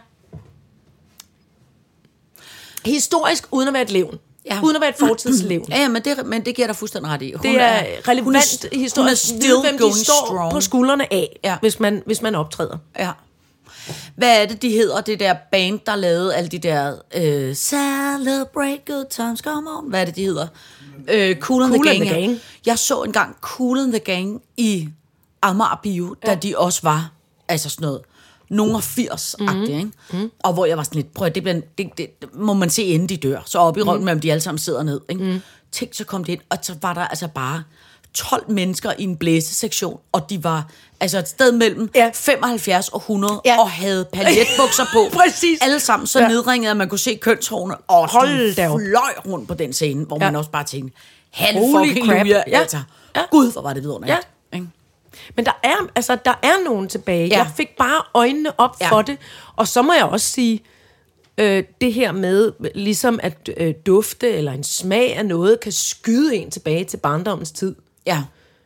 historisk, uden at være et levn. Ja. Uden at være et fortidslevn. Ja, ja men, det, men det giver dig fuldstændig ret i. Hun det er, er relevant historisk. Hun er still hvem going de står strong. På skuldrene af, ja. hvis, man, hvis man optræder. Ja. Hvad er det, de hedder, det der band, der lavede alle de der uh, Celebrate Good Times, come on. Hvad er det, de hedder? Uh, Kool and the Gang. the Gang. Jeg så engang Kool and the Gang i Amager Bio, ja. da de også var, altså sådan noget, nogen af firs-agtige, mm. ikke? Mm. Og hvor jeg var sådan lidt, prøv at det, bliver, det, det må man se, inden de dør. Så op i røven, mm. mellem de alle sammen sidder ned, ikke? Mm. Tænk, så kom det ind, og så var der altså bare tolv mennesker i en blæsesektion, og de var altså et sted mellem ja. femoghalvfjerds og hundrede, ja. og havde paljetbukser på. Præcis. Alle sammen så ja. nedringede, at man kunne se kønshårene, og de fløj rundt på den scene, hvor ja. man også bare tænkte, halleluja, ja. altså, ja. Gud, hvor var det vidunderligt. Ja. Men der er, altså, der er nogen tilbage. Ja. Jeg fik bare øjnene op ja. for det, og så må jeg også sige, øh, det her med, ligesom at øh, dufte eller en smag af noget, kan skyde en tilbage til barndommens tid. Ja.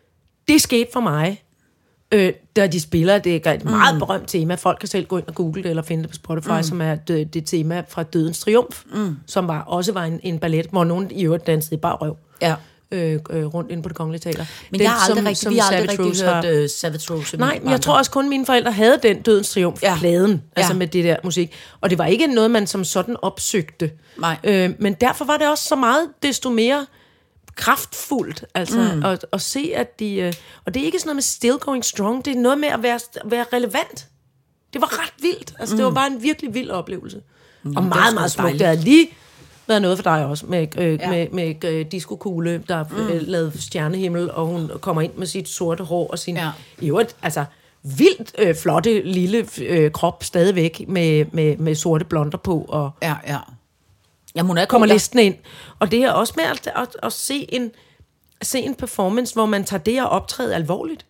Det skete for mig, øh, da de spiller. Det er et meget mm. berømt tema. Folk kan selv gå ind og google det, eller finde det på Spotify, mm. som er det, det tema fra Dødens Triumf, mm. som var, også var en, en ballet, hvor nogen i øvrigt dansede i bare røv. Ja. Øh, øh, rundt inde på Det Kongelige Teater. Men den, jeg har aldrig som, rigtig, som vi har aldrig rigtig hørt uh, Savage Rose. Nej, men jeg tror også kun mine forældre havde den Dødens Triumf-pladen, ja. altså ja. med det der musik. Og det var ikke noget, man som sådan opsøgte. Nej. Øh, men derfor var det også så meget desto mere kraftfuldt, altså mm. at, at se, at de... Øh, og det er ikke sådan noget med still going strong, det er noget med at være, være relevant. Det var ret vildt. Altså, mm. det var bare en virkelig vild oplevelse. Mm, og meget, meget smukt. Det havde lige været noget for dig også, med, øh, ja. med, med øh, diskokugle, der mm. øh, lavede stjernehimmel, og hun kommer ind med sit sorte hår og sin... Ja. I øvrigt, altså, vildt øh, flotte lille øh, krop stadigvæk, med, med, med sorte blonder på, og... Ja, ja. Jamen, hun er kommer listen ind. Og det er også med at, at, at se, en, se en performance, hvor man tager det at optræde alvorligt.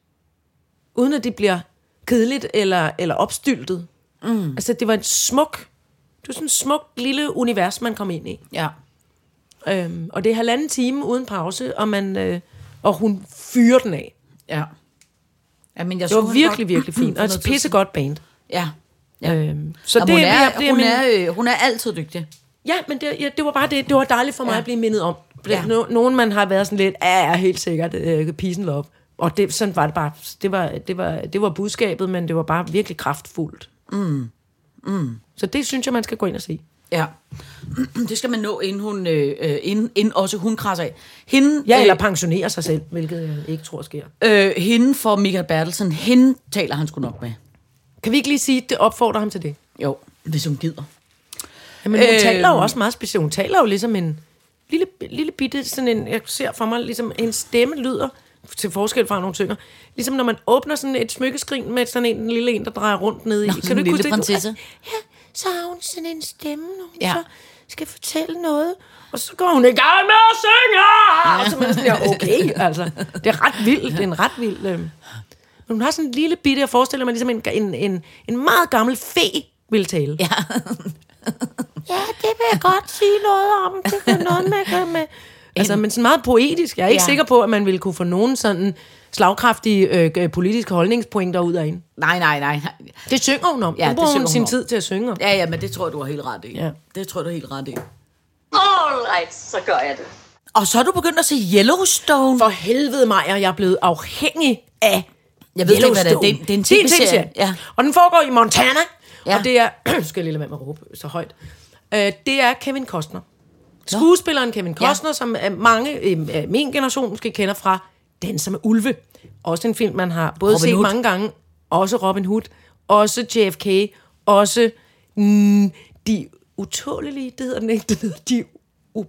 Uden at det bliver kedeligt eller, eller opstyltet. Mm. Altså, det var en smuk, det var sådan en smuk lille univers, man kom ind i. Ja. Øhm, og det er halvanden time uden pause, og, man, øh, og hun fyrer den af. Ja. Jamen, jeg det var virkelig, godt, virkelig fint. Og et pissegodt band. Ja. Ja. Øhm, så Jamen, det, hun, er, det er, hun, min... er, øh, hun er altid dygtig. Ja, men det, ja, det var bare det. Det var dejligt for mig ja. at blive mindet om. Ja. No, nogen, man har været sådan lidt, ja, helt sikkert, uh, peace and love. Og det, sådan var det bare. Det var, det, var, det var budskabet, men det var bare virkelig kraftfuldt. Mm. Mm. Så det synes jeg, man skal gå ind og se. Ja. Det skal man nå, inden hun, øh, inden, inden også hun krasser af. Hende, ja, eller pensionerer sig selv, hvilket jeg ikke tror sker. Øh, hende for Michael Bertelsen, hende taler han sgu nok med. Kan vi ikke lige sige, at det opfordrer ham til det? Jo, hvis hun gider. Jamen, hun øh, taler jo også meget specielt. Hun taler jo ligesom en lille, lille bitte, sådan en, jeg ser for mig, ligesom en stemme lyder, til forskel fra nogle synger, ligesom når man åbner sådan et smykkeskrin med sådan en lille en, der drejer rundt ned i. Nå, kan du ikke lille prinsesse. Det? Ja, så har hun sådan en stemme, når hun ja. så skal fortælle noget, og så går hun i gang med at synge, ja. og så er man sådan, ja, okay, altså. Det er ret vildt, det er en ret vild. Øh. Hun har sådan en lille bitte, jeg forestiller mig, ligesom en, en, en, en meget gammel fe vil tale. Ja. Ja, det vil jeg godt sige noget om. Det er noget med, med Altså, men sådan meget poetisk. Jeg er ikke Ja. sikker på, at man ville kunne få nogen sådan slagkraftige øh, politiske holdningspointer ud af hende. Nej, nej, nej. nej. Det synger hun om. Ja, Ja, det bruger synger hun hun sin om. tid til at synge om. Ja, ja, men det tror jeg, du har helt ret i. Ja. Det tror jeg, du har helt ret i. All right, så gør jeg det. Og så er du begyndt at se Yellowstone. For helvede mig, jeg er blevet afhængig af Jeg ved ikke, hvad det er. Yellowstone. Det er- det er en tv-serie. Ja. Og den foregår i Montana. Ja. Og det er... skal jeg lige lade være med at råbe så højt. Uh, det er Kevin Costner. Skuespilleren Kevin Costner, ja. som uh, mange i uh, min generation måske kender fra Danser med Ulve. Også en film, man har både Robin set Hood. mange gange. Også Robin Hood. Også J F K. Også mm, De Utålelige. Det hedder den ikke. Det hedder De U...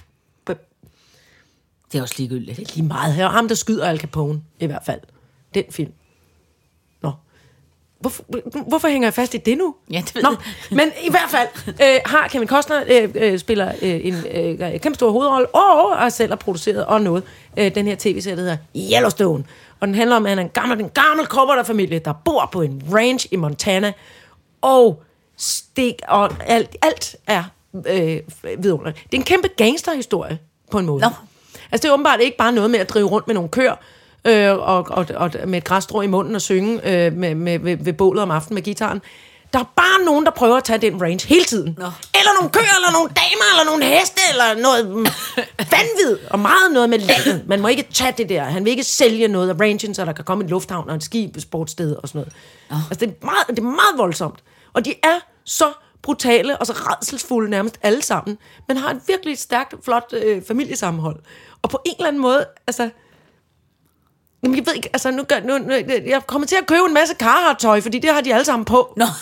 Det er også ligegyldigt. Det er lige meget her. Ham, der skyder Al Capone, i hvert fald. Den film. Nå. Hvorfor, hvorfor hænger jeg fast i det nu? Ja, det ved Nå, jeg. men i hvert fald øh, har Kevin Costner øh, øh, spiller øh, en øh, kæmpe stor hovedrolle, og har selv har produceret og noget. Øh, den her tv-serie, der hedder Yellowstone. Og den handler om, at han er en gammel, en gammel cowboyderfamilie, der bor på en ranch i Montana. Og, stik, og alt, alt er øh, vidunderligt. Det er en kæmpe gangsterhistorie, på en måde. Nå. Altså, det er åbenbart ikke bare noget med at drive rundt med nogle køer, øh, og, og, og med et græsstrå i munden og synge øh, med, med, ved, ved bålet om aftenen med gitaren. Der er bare nogen, der prøver at tage den range hele tiden. Nå. Eller nogle køer, eller nogle damer, eller nogle heste, eller noget mm, vanvid, og meget noget med landet. Man må ikke tage det der. Han vil ikke sælge noget af rangen, så der kan komme en lufthavn og et skisportsted og sådan noget. Oh. Altså, det er, meget, det er meget voldsomt. Og de er så brutale og så rædselsfulde nærmest alle sammen, men har et virkelig stærkt, flot øh, familiesammenhold. Og på en eller anden måde, altså... Jamen, jeg ved ikke, altså nu, gør, nu, nu jeg kommer til at købe en masse Carhartt-tøj, fordi det har de alle sammen på. Nå.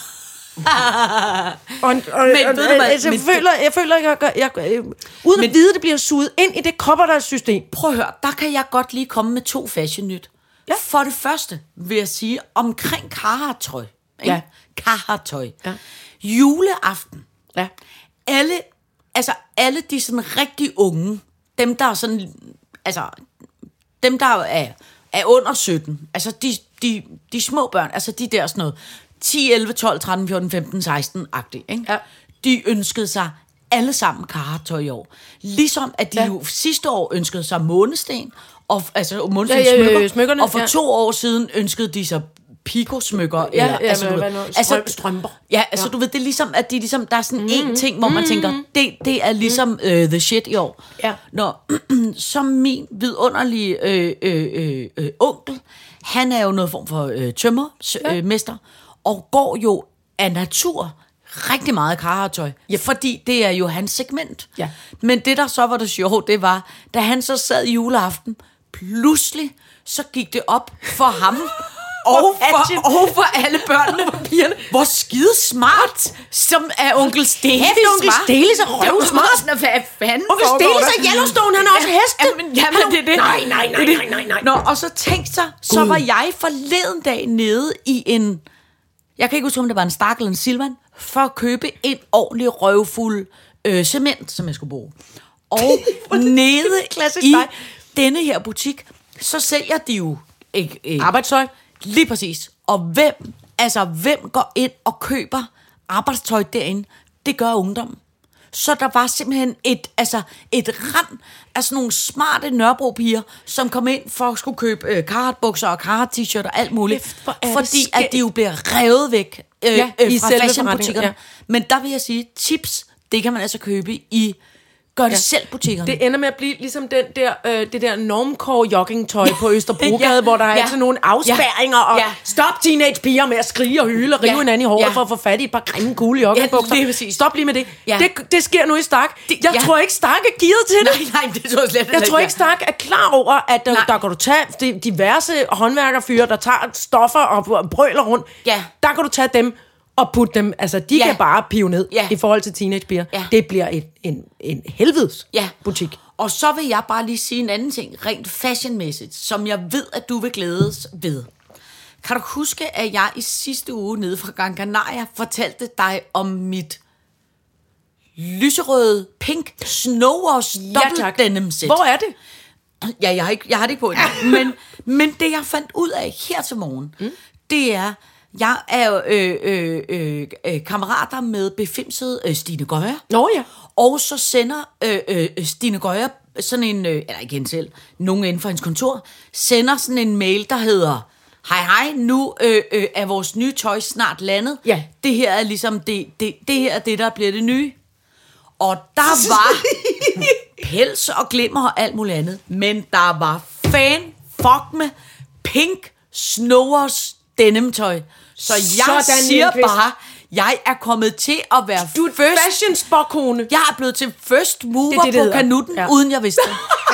Og, og, Men og, ved du hvad, altså, jeg, men føler, jeg føler, jeg, jeg, jeg, jeg uden Men- at vide, det bliver suget ind i det kopperdags-system. Prøv at høre, der kan jeg godt lige komme med to fashion-nyt. Ja. For det første vil jeg sige, omkring Carhartt-tøj. ikke? Ja. Carhartt-tøj. Ja. Juleaften. Ja. Alle, altså alle de sådan rigtig unge, dem der er sådan, altså dem der er, er under sytten, altså de, de, de små børn, altså de der sådan noget, ti, elleve, tolv, tretten, fjorten, femten, seksten-agtige, ikke? Ja. De ønskede sig alle sammen Carhartt-tøj i år. Ligesom at de Ja. ja. jo sidste år ønskede sig månesten, og, altså månesten Ja, ja, ja, smykker, smykkerne, og for ja. to år siden ønskede de sig Pico-smykker. Ja, eller, ja, altså, hvad- du hvad ved, nu? altså, Strøm- strømper. Ja, altså Ja. du ved, det er ligesom, at de ligesom, der er sådan en ting, hvor man tænker, det, det er ligesom uh, the shit i år. Ja. Når, som min vidunderlige øh, øh, øh, øh, onkel, han er jo noget form for øh, tømmermester, øh, mester, og går jo af natur rigtig meget Carhartt-tøj, ja. Fordi det er jo hans segment. Ja. Men det, der så var det sjovt, det var, da han så sad juleaften, pludselig, så gik det op for ham, og for, og for alle børnene og pigerne, hvor skide smart, som er onkel Steli. Hæft, onkel Steli så røvsmart. Hvad fanden Onkel foregår Steli der? så Yellowstone, han er også heste. Jamen, jamen, det er det. Nej, nej, nej, Det er nej, det. nej, nej. Nå, og så tænk sig, så var jeg forleden dag nede i en, jeg kan ikke huske, om det var en Stark eller en Silvan, for at købe en ordentlig røvfuld øh, cement, som jeg skulle bruge. Og nede klassisk i dig. denne her butik, så sælger de jo ikke, ikke Arbejdstøj. lige præcis. Og hvem, altså hvem går ind og køber arbejdstøj derinde? Det gør ungdommen. Så der var simpelthen et, altså et rand af sådan nogle smarte Nørrebro-piger, som kom ind for at skulle købe øh, Carhartt-bukser og Carhartt-t-shirt og alt muligt. Kæft, hvor er det fordi skægt. at de jo bliver revet væk øh, Ja, øh, i fra selve fashionbutikkerne. forretningen, Men der vil jeg sige, tips, det kan man altså købe i gør-det-selv-butikkerne. Det ender med at blive ligesom den der, øh, det der normcore joggingtøj på Østerbrogade, Ja, hvor der er ja. altid nogle afspærringer, og Ja. stop teenagepiger med at skrige og hyle og rive Ja, hinanden i håret ja. for at få fat i et par grimme gule joggingbukser. Ja, lige præcis. Stop lige med det. Ja. det. Det sker nu i Stark. Det- Jeg ja. tror ikke, Stark er gearet til det. Nej, nej, det tror jeg slet Jeg tror ikke, Stark er klar over, at der, Nej. der kan du tage de diverse håndværkerfyre, der tager stoffer og brøler rundt. Ja. Der kan du tage dem og putte dem, altså de Ja. kan bare pive ned Ja. i forhold til teenagepiger. Ja. Det bliver et, en, en helvedes Ja. butik. Og så vil jeg bare lige sige en anden ting, rent fashionmæssigt, som jeg ved, at du vil glædes ved. Kan du huske, at jeg i sidste uge nede fra Gran Canaria fortalte dig om mit lyserøde pink Snowwash dobbelt denim sæt? Hvor er det? Ja, jeg har, ikke, jeg har det ikke på endnu. men, men det, jeg fandt ud af her til morgen, mm. det er, jeg er jo øh, øh, øh, øh, kammerater med befimsede øh, Stine Gøjer. Nå ja. Og så sender øh, øh, Stine Gøjer sådan en, øh, eller ikke hende selv, nogen inden for hendes kontor, sender sådan en mail, der hedder, hej hej, nu øh, øh, er vores nye tøj snart landet. Ja. Det her er ligesom, det, det, det her er det, der bliver det nye. Og der var pels og glimmer og alt muligt andet, men der var fan fuck med pink Snowers denimtøj. Så jeg Sådan, siger Lindqvist. bare, jeg er kommet til at være Du er first, fashion spokone. jeg er blevet til first mover Det er det, det på hedder. kanutten, Ja. ja. uden jeg vidste det.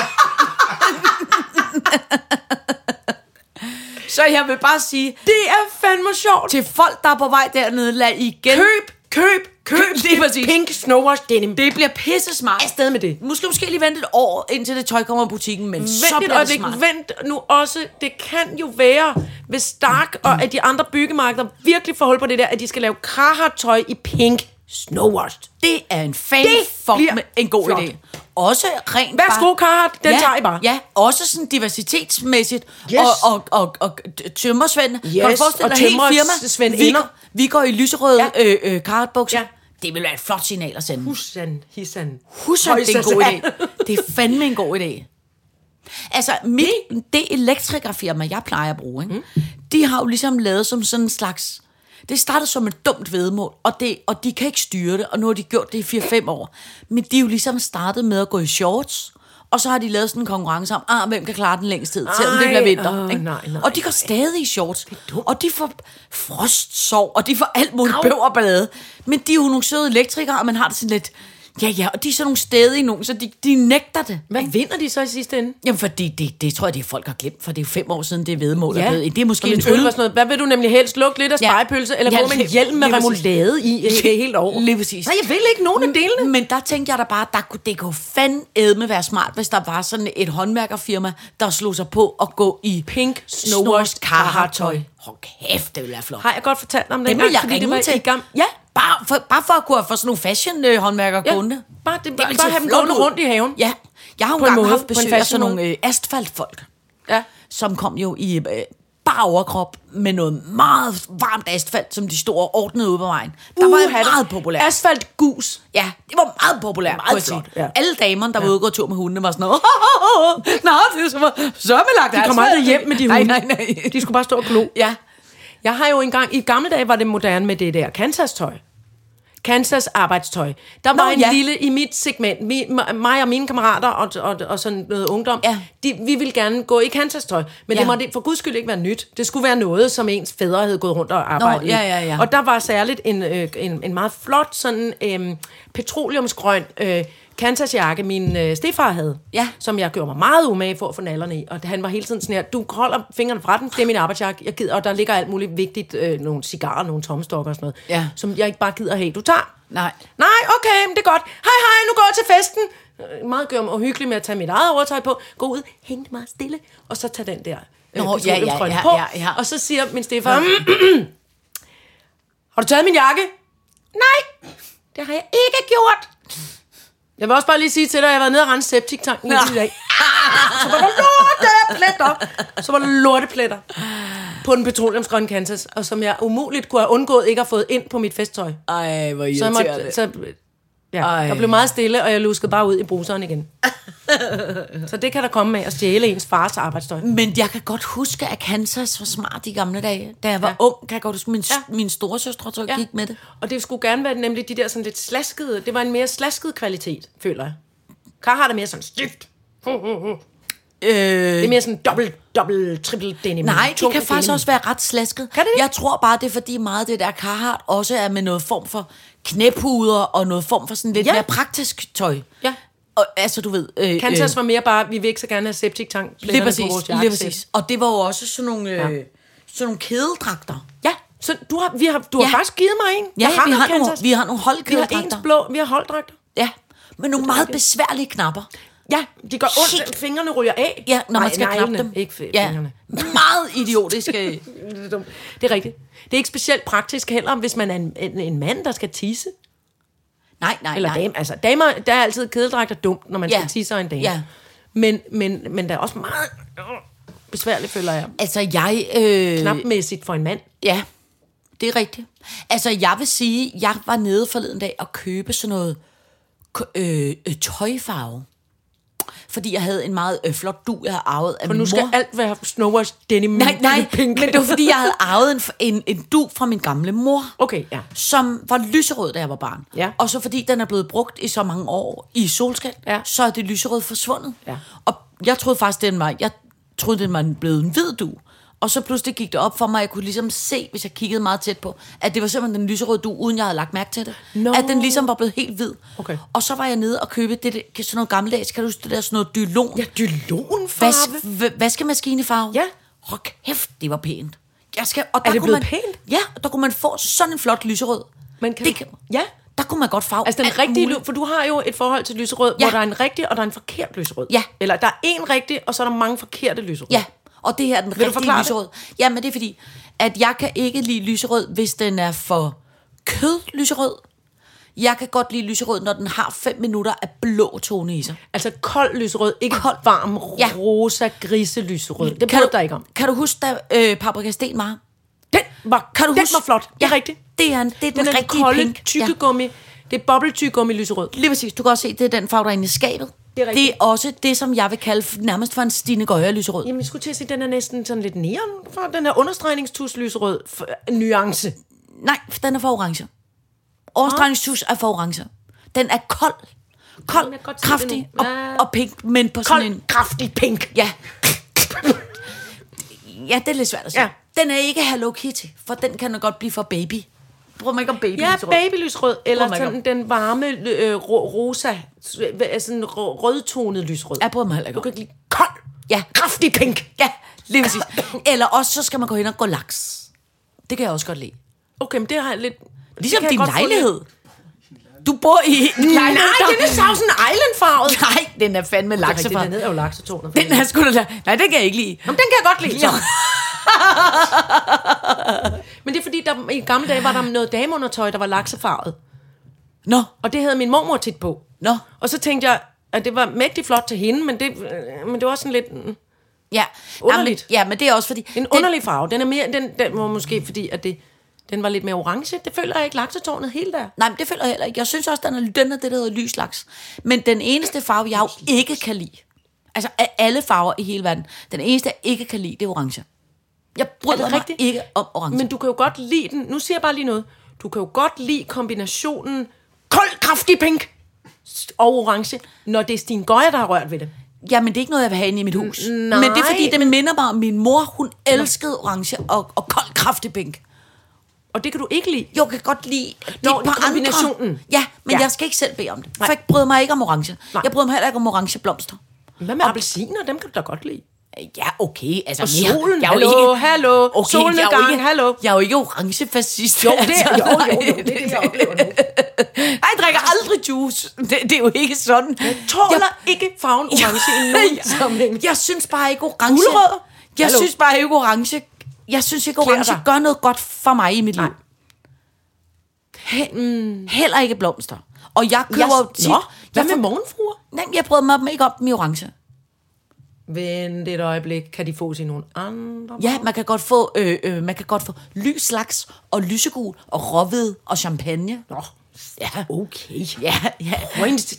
Så jeg vil bare sige, Det er fandme sjovt. til folk, der er på vej dernede, lad igen... Køb, køb, køb. Det er præcis. Pink Snowers denim. Det bliver pisse smart. Afsted med det. Måske måske lige vente et år, indtil det tøj kommer i butikken, men så Vent et bliver det øjeblik, smart. vent nu også. Det kan jo være, hvis Stark og at de andre byggemarkeder virkelig får hold på det der, at de skal lave Carhartt-tøj i pink Snowers. Det er en fan Det fuck bliver med en god flot. idé. Også rent Værsgo, Carhartt, den ja, tager I bare. Ja, også sådan diversitetsmæssigt. Yes. Og, og, og, og tømmersvend. Yes, Kan du forestille og dig, helt firma, vi, tømmersvendinder. vi går i lyserøde Ja. ja. øh, øh, Carhartt-bukser. Ja. Det vil være et flot signal at sende. Hussan, hissan. Husk, at det er en god idé. Det er fandme en god idé. Altså, mit, det elektrikerfirma, jeg plejer at bruge, ikke? Mm. De har jo ligesom lavet som sådan en slags... Det startede som et dumt væddemål, og, det, og de kan ikke styre det, og nu har de gjort det i fire fem år. Men de er jo ligesom startet med at gå i shorts, og så har de lavet sådan en konkurrence om, ah, hvem kan klare den længst tid, selvom det Ej, bliver vinter. åh, Ikke? nej, nej, og de går stadig i shorts, og de får frostsov, og de får alt muligt bøv og ballade. Men de er jo nogle søde elektrikere, og man har det sådan lidt... Ja, ja, og de er sådan nogle stedige nogen, så de, de nægter det. Hvad vinder de så i sidste ende? Jamen, fordi det, det tror jeg, det er folk har glemt, for det er jo fem år siden, det vedmål Ja. er blevet. Det er måske Som en en øl. øl. Var sådan noget. Hvad vil du nemlig helst? Lugte lidt af Ja. spegepølse, eller Ja, gå med en lige- hjelm med lige præcis. remoulade i et helt år? Lige præcis. Nej, jeg vil ikke nogen af delene. Men der tænkte jeg da bare, der kunne, det kunne fandme være smart, hvis der var sådan et håndværkerfirma, der slog sig på at gå i Pink Snowers Snowers Carhartt-tøj. Hold kæft, det ville være flot. Har jeg godt fortalt om Det den vil gang, jeg fordi det ringe var til. i gang. Ja, Bare for, bare for at kunne få sådan nogle fashion-håndværker ja. kunde. Bare, det, Det bare, vil bare se have dem flot gående ud. rundt i haven. Ja, jeg har jo På en engang måde, haft på en besøg af sådan fashion nogle øh, asfaltfolk, Ja. som kom jo i øh, bare overkrop med noget meget varmt asfalt, som de stod og ordnede ude på vejen. Der var jeg meget populær. Asfaltgus. Ja, det var meget populært, Meget kunne jeg sige. flot, ja. Alle damerne, der var ude og gå tur med hundene, var sådan noget. Nå, det er så, så er man lagt De kommer aldrig hjem med de Nej, hunde. nej, nej. De skulle bare stå og glo. Ja. Jeg har jo engang, i gamle dage var det moderne med det der Kansas-tøj. Kansas arbejdstøj. Der var Nå, en ja. lille, i mit segment, mi, mig og mine kammerater og, og, og sådan noget ungdom, Ja. de, vi ville gerne gå i Kansas-tøj. Men Ja. det måtte for guds skyld ikke være nyt. Det skulle være noget, som ens fædre havde gået rundt og arbejdet Nå, ja, i. ja, ja. Og der var særligt en, øh, en, en meget flot, sådan øh, petroleumsgrøn øh, Kansas-jakke, min øh, stefar havde, Ja. som jeg gjorde mig meget umage for at få nallerne i. Og han var hele tiden sådan her, du holder fingrene fra den, det er min arbejdsjakke, jeg gider, og der ligger alt muligt vigtigt, øh, nogle cigarer, nogle tomstokker og sådan noget, Ja. som jeg ikke bare gider have. Du tager. Nej. Nej, okay, men det er godt. Hej, hej, nu går jeg til festen. Øh, Meget gør mig uhyggeligt med at tage mit eget overtøj på, gå ud, hæng det meget stille, og så tage den der øh, Nå, ja, ja, petroleumsgrønne ja, på. ja, ja. Og så siger min stefar, har du taget min jakke? Nej, det har jeg ikke gjort. Jeg vil også bare lige sige til dig, at jeg har været nede og rense septiktanken i dag. Så var der lortepletter. Så var der lortepletter på den petroleumsgrønne Kansas, og som jeg umuligt kunne have undgået ikke at få ind på mit festtøj. Ej, hvor Så jeg måtte, så, ja, Ej. der blev meget stille, og jeg luskede bare ud i bruseren igen. Så det kan der komme med at stjæle ens fars arbejdstøj. Men jeg kan godt huske, at Kansas var smart i gamle dage. Da jeg var ja. ung, kan jeg godt huske, min, Ja. ja. min storesøstre tror, jeg gik med det. Og det skulle gerne være nemlig de der sådan lidt slaskede, det var en mere slasket kvalitet, føler jeg. Carhartt er mere sådan stift. Øh, Det er mere sådan dobbelt, dobbelt, triple denim. Nej, det tung kan faktisk denim. også være ret slasket. Kan det det? Jeg tror bare, det er fordi meget af det der Carhartt også er med noget form for knæpuder og noget form for sådan lidt Ja. mere praktisk tøj. Ja. Og, altså, du ved... Øh, Kansas øh, var mere bare, vi vil ikke så gerne have septiktank. lige præcis, på vores lige jakkesæt. præcis. Og det var jo også sådan nogle, øh, Ja. sådan nogle kædeldragter. Ja, så du har, vi har, du Ja. har faktisk givet mig en. Ja, Jeg vi har, nogle, Kansas. vi har nogle vi har holdkædeldragter. ens blå, vi har holddragter. Ja, med nogle meget besværlige knapper. Ja, de gør ondt, Helt- fingrene ryger af. Ja, når man Nej, skal knappe neglene, dem. Ikke f- ja. fingrene. Meget idiotiske. Det er dumt. Det er rigtigt. Det er ikke specielt praktisk heller, hvis man er en, en, en mand, der skal tisse. Nej, nej, Eller nej. dame. Altså, damer, der er altid kædeldragter dumt, når man Ja. skal tisse og en dame. Ja. Men, men, men der er også meget øh, besværligt, føler jeg. Altså, jeg... Øh, Knapmæssigt for en mand. Ja, det er rigtigt. Altså, jeg vil sige, jeg var nede forleden dag og købe sådan noget øh, øh, tøjfarve. Fordi jeg havde en meget øh, flot du, jeg havde arvet af For min nu mor. skal alt være Snowers denim. Nej, nej, pink. men det var fordi, jeg havde arvet en, en, en du fra min gamle mor. Okay, ja. Som var lyserød, da jeg var barn. Ja. Og så fordi den er blevet brugt i så mange år i solskin, Ja. så er det lyserød forsvundet. Ja. Og jeg troede faktisk, den var, jeg troede, den var blevet en hvid du. Og så pludselig gik det op for mig, at jeg kunne ligesom se, hvis jeg kiggede meget tæt på, at det var simpelthen den lyserøde du, uden jeg havde lagt mærke til det. Nå. At den ligesom var blevet helt hvid. Okay. Og så var jeg nede og købe det, det sådan noget gammeldags, kan du huske det der sådan noget dylon? Ja, dylonfarve. Vas, vaskemaskinefarve. Ja. Hold kæft, det var pænt. Jeg skal, og Er der det kunne blevet man, pænt? Ja, og der kunne man få sådan en flot lyserød. Men kan det du- kan, ja. Der kunne man godt farve Altså den alt rigtige, muligt. ly- for du har jo et forhold til lyserød, Ja. hvor der er en rigtig, og der er en forkert lyserød. Ja. Eller der er en rigtig, og så er der mange forkerte lyserød. Ja, og det her er den du rigtige forklare det? lyserød. Ja, men det er fordi, at jeg kan ikke lide lyserød, hvis den er for kød lyserød. Jeg kan godt lide lyserød, når den har fem minutter af blå tone i sig. Altså kold lyserød, ikke Kold. varm, Ja. rosa, grise lyserød. Det Kan bryder du, dig ikke om. kan du huske, da øh, Paprika Sten var? Den var, Kan du den huske? var flot. Det er rigtigt. Det er, en, det er den, Den er den rigtige kolde, pink. tykkegummi. Ja. Det er bobbeltyggegummi lyserød. Lige præcis. Du kan også se, det er den farve, der er inde i skabet. Det er det rigtigt. er også det, som jeg vil kalde f- nærmest for en Stine Gøjer lyserød. Jamen, jeg skulle til at sige, den er næsten sådan lidt neon for den her understregningstus lyserød f- nuance. Nej, for den er for orange. Overstregningstus er for orange. Den er kold. Kold, Jeg kan godt se kraftig det nu. og, Ja. og pink, men på sådan Kold, en... kraftig pink. Ja. Ja, det er lidt svært at sige. Ja. Den er ikke Hello Kitty, for den kan godt blive for baby. Prøv mig ikke om baby. Ja, lyserød. babylysrød, eller Bryder mig sådan den varme øh, ro- rosa, sådan rø- rødtonet lysrød. Jeg bryder mig heller ikke Du om. kan ikke lide kold, Ja. kraftig pink. Ja, lige præcis. Eller også så skal man gå hen og gå laks. Det kan jeg også godt lide. Okay, men det har jeg lidt... Ligesom det kan din jeg godt få lejlighed. Du bor i en Nej, lejlighed, der- den er Thousand Island-farvet. Nej, den er fandme Den laksefarvet. er jo laksetoner. Den er sgu da... Nej, den kan jeg ikke lide. Jamen, den kan jeg godt lide, så. Men det er fordi, der, i gamle dage var der noget dameundertøj, der var laksefarvet. Nå, Og det havde min mormor tit på. nå. Og så tænkte jeg, at det var mægtig flot til hende, men det, øh, men det var også sådan lidt mm, Ja. Underligt. Jamen, ja, men det er også fordi... en underlig farve. Den er mere, den, den var måske fordi, at det, den var lidt mere orange. Det føler jeg ikke laksetårnet helt der. Nej, men det føler jeg heller ikke. Jeg synes også, den er, den er det, der hedder lyslaks. Men den eneste farve, jeg jo ikke kan lide, altså af alle farver i hele verden, den eneste, jeg ikke kan lide, det er orange. Jeg bryder mig rigtigt? ikke om orange. Men du kan jo godt lide den. Nu siger jeg bare lige noget. Du kan jo godt lide kombinationen kold, kraftig pink og orange, når det er Stine Gøjer, der har rørt ved det. Jamen, det er ikke noget, jeg vil have inde i mit hus. nej, Men det er fordi, det minder mig om min mor. Hun elskede orange og, og kold, kraftig pink. Og det kan du ikke lide. Jeg kan godt lide de Nå, par kombinationen. Andre. Ja, men Ja. ja. jeg skal ikke selv bede om det. Nej. For jeg bryder mig ikke om orange. Nej. Jeg bryder mig heller ikke om orange blomster. Hvad med appelsiner? Dem kan du da godt lide. Ja, okay. Altså, Og mere- solen, jeg er jo hallo, ikke- hallo. Okay, Solnedgang, jeg er jo ikke, hallo. Jeg er jo ikke orange-fascist. Jo, det er, jo, jo, jo, det er det, jeg oplever nu. Jeg drikker aldrig juice. Det, det er jo ikke sådan. Jeg Tåler ikke farven orange i nogen sammenhæng. Jeg synes bare ikke orange... Gulerødder? Jeg Hallo. synes bare ikke orange... Jeg synes ikke Klæder orange dig. gør noget godt for mig i mit liv. Nej. He, mm. Heller ikke blomster. Og jeg køber Jeg, jo tit... nå, hvad jeg med får- morgenfruer? Nej, jeg bryder mig ikke om dem i orange. Vent et øjeblik. Kan de få sig nogle andre? Ja, man kan godt få, øh, øh, man kan godt få lys laks og lysegul og råhvid og champagne. Nå, Ja, okay. ja, ja. Point.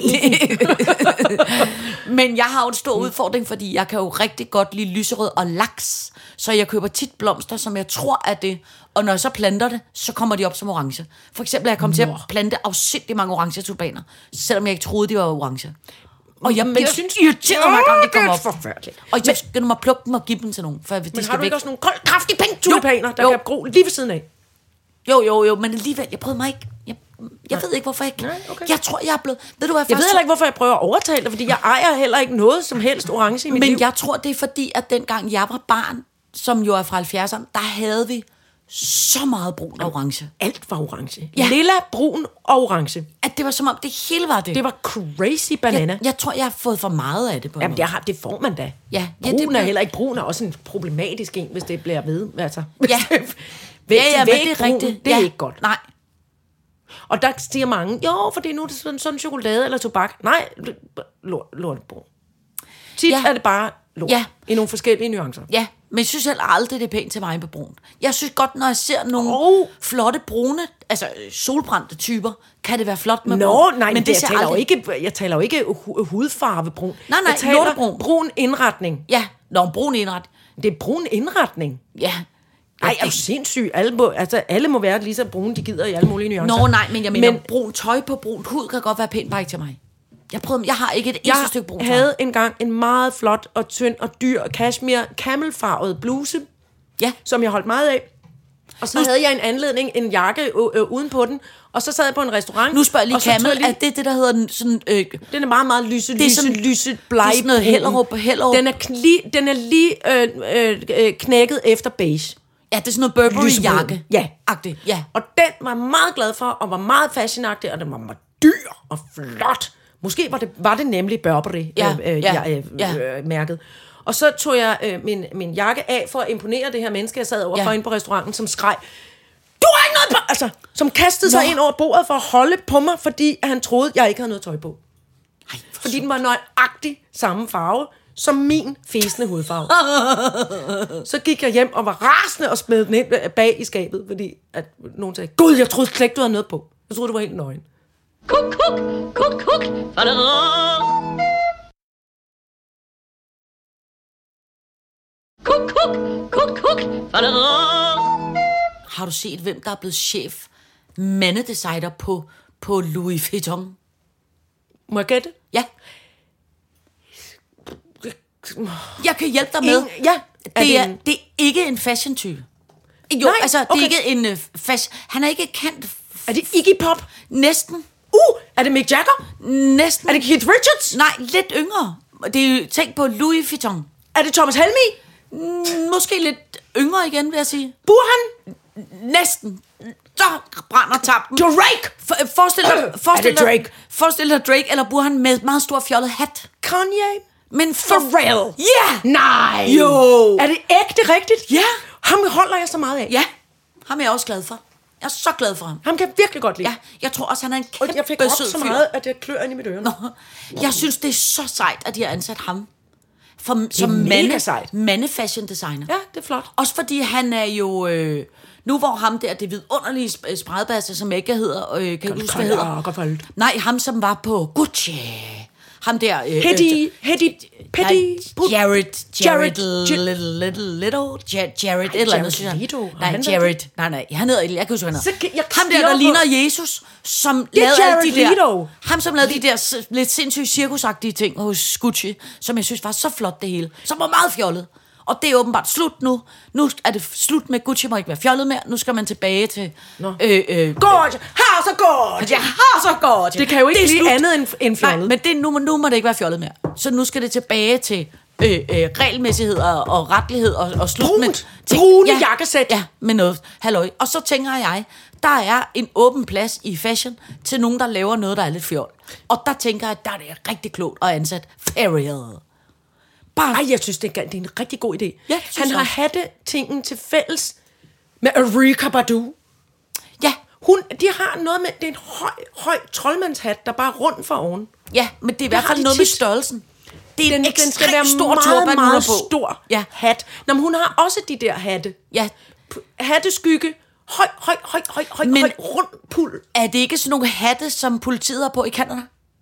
Men jeg har jo en stor udfordring, fordi jeg kan jo rigtig godt lide lyserød og laks. Så jeg køber tit blomster, som jeg tror er det. Og når jeg så planter det, så kommer de op som orange. For eksempel er jeg kommet til at plante afsindig mange orange tulipaner, selvom jeg ikke troede, de var orange. Og jeg Men bliver synes- irriteret mig, gang de kommer op. Det er forfærdeligt. Og jeg skal nu mig plukke dem og give dem til nogen, for hvis de Men skal har du væk. ikke også nogle kold, kraftige pink tulipaner, der jo. kan gro lige ved siden af? Jo, jo, jo, men alligevel, jeg prøvede mig ikke... Jeg, jeg ved ikke, hvorfor jeg ikke... Nej, okay. Jeg tror, jeg er blevet... Ved du hvad, Jeg ved først- heller ikke, hvorfor jeg prøver at overtale dig, fordi jeg ejer heller ikke noget som helst orange i mit Men liv. jeg tror, det er fordi, at dengang jeg var barn, som jo er fra halvfjerdserne, der havde vi så meget brun og orange. Alt var orange. Ja. Lilla, brun og orange. At det var som om, det hele var det. Det var crazy banana. jeg, jeg tror, jeg har fået for meget af det på en Jamen, måde. det, har, det får man da. Ja, ja, Brun det er bliver- heller ikke brun, er også en problematisk en, hvis det bliver ved. Altså, Ja. væk Ja, ja, til men væg det er brun, rigtigt. Det er ja. ikke godt. Nej. Og der siger mange, jo, for det er nu det er sådan, sådan chokolade eller tobak. Nej, lort, lort brun. Tit Ja. er det bare lort. Ja. I nogle forskellige nuancer. Ja, men jeg synes heller aldrig, det er pænt til mig på brun. Jeg synes godt, når jeg ser nogle Og- flotte brune, altså solbrændte typer, kan det være flot med Nå, brun. nej, men det, det jeg, ser taler jo aldrig... ikke, jeg taler jo ikke hu- hudfarve brun. Nej, nej, jeg taler lortebrun. brun indretning. Ja, når en brun indret. Det er brun indretning. Ja. Nej, er du sindssyg? Alle må, altså, alle må være lige så brune, de gider i alle mulige nuancer. Nå, nej, men jeg mener, Men- men... brun tøj på brun hud kan godt være pænt, bare ikke til mig. Jeg prøvede, jeg har ikke et eneste Jeg stykke brun tøj. havde engang en meget flot og tynd og dyr cashmere camelfarvet bluse, Ja. som jeg holdt meget af. Og så havde jeg en anledning, en jakke øh, øh, uden på den, og så sad jeg på en restaurant. Nu spørger jeg lige og så tog Camel, jeg lige- er det det, der hedder den sådan... Øh, Den er meget, meget lyse, Det er lyse, sådan- lyse, bleg. det er sådan noget brun. Hellerup- Hellerup. Den er, kli, den er lige øh, øh, øh, knækket efter beige. ja, det er sådan noget Burberry-jakke. Ja. Agtigt, ja. Og den var jeg meget glad for, og var meget fashionagtig, og den var meget dyr og flot. Måske var det, var det nemlig Burberry Ja, øh, øh, ja, ja, øh, ja. øh, mærket. Og så tog jeg øh, min, min jakke af for at imponere det her menneske, jeg sad overfor Ja. inde på restauranten, som skreg, du har ikke noget på! Altså, som kastede sig Nå. ind over bordet for at holde på mig, fordi han troede, jeg ikke havde noget tøj på. Ej, Fordi den var nøjagtig samme farve som min fæsende hudfarve. Så gik jeg hjem og var rasende og smed den ind bag i skabet, fordi at nogen sagde, gud, jeg troede slet ikke, du havde noget på. Jeg troede, du var helt nøgen. Kuk, kuk, kuk, kuk. Kuk, kuk, kuk, kuk. Har du set, hvem der er blevet chef mandedesigner på, på Louis Vuitton? Må jeg gætte? Ja. Jeg kan hjælpe dig med. Ingen- ja. Er Det det er, en- det er ikke en fashion-type. Jo, Nej, altså, det okay. er ikke en uh, fashion... Han er ikke kendt... f- Er det Iggy Pop? Næsten. Uh, er det Mick Jagger? Næsten. Er det Keith Richards? Nej, lidt yngre. Det er jo, tænk på Louis Vuitton. Er det Thomas Helmig? Mm, Måske lidt yngre igen, vil jeg sige. Burhan? Næsten. Så brænder tappen. Drake? For, forestil dig, forestil, Er det Drake? dig, forestil dig Drake eller Burhan med meget stor fjollet hat. Kanye? Men Pharrell? Ja! Nej. Jo. Er det ægte rigtigt? Ja. Ham holder jeg så meget af. Ja, ham er jeg også glad for. Jeg er så glad for ham. Ham kan jeg virkelig godt lide. Ja, jeg tror også, han er en Og kæmpe jeg fik råbt sød så fyr. meget, at det klør ind i mit øre. Nå, jeg synes, det er så sejt, at de har ansat ham. For, som mega mande, sejt. mande-fashion designer. Ja, det er flot. Også fordi han er jo... Øh, nu hvor ham der, det vidunderlige sp- spredbasse, som ikke hedder... Øh, kan jeg ikke huske, hvad hedder? Godt forholdt. Nej, ham som var på Gucci. Ham der... Øh, Hedy, Hedy, Petty, Nej, Jared, Jared, Jared, Little, Little, Little, Ja- Jared, et eller andet. synes jeg. Leto, har Nej, han været Jared, nej, nej, han hedder, jeg kan huske, hvad han Så hedder. kan- jeg Ham der, stirrer der på- ligner Jesus, som Det er lavede alle de Jared der, Leto. ham som lavede de der s- lidt sindssygt cirkusagtige ting hos Gucci, som jeg synes var så flot det hele, som var meget fjollet. Og det er åbenbart slut nu. Nu er det slut med, Gucci må ikke være fjollet mere. Nu skal man tilbage til... Nå. Øh, øh, Godt, har så godt. jeg har så godt. Det kan jo ikke er blive slut. andet end, end fjollet. Nej, men det, nu, nu må det ikke være fjollet mere. Så nu skal det tilbage til øh, øh, regelmæssighed og, og retlighed og, og slut Brunt. med... ting. Brune jakkesæt. Ja, med noget. Halløj. Og så tænker jeg, der er en åben plads i fashion til nogen, der laver noget, der er lidt fjol. Og der tænker jeg, der er det rigtig klogt at ansætte Pharrell. Bare, ej, jeg synes, det er, det er en rigtig god idé. Ja, det synes Han jeg har også. hatte tingen til fælles med Erykah Badu. Ja, Hun, de har noget med, det er en høj, høj troldmandshat, der bare er rund for oven. ja, men det er i hvert har fald de noget med tit. størrelsen. Det er Den, en den skal være ekstremt stor meget, turban, hun har meget på. stor Ja. hat. Nå, men hun har også de der hatte. Ja, Hatteskygge, høj, høj, høj, høj, høj, Men- høj, rund pul. er det ikke sådan nogle hatte, som politiet har på i Canada?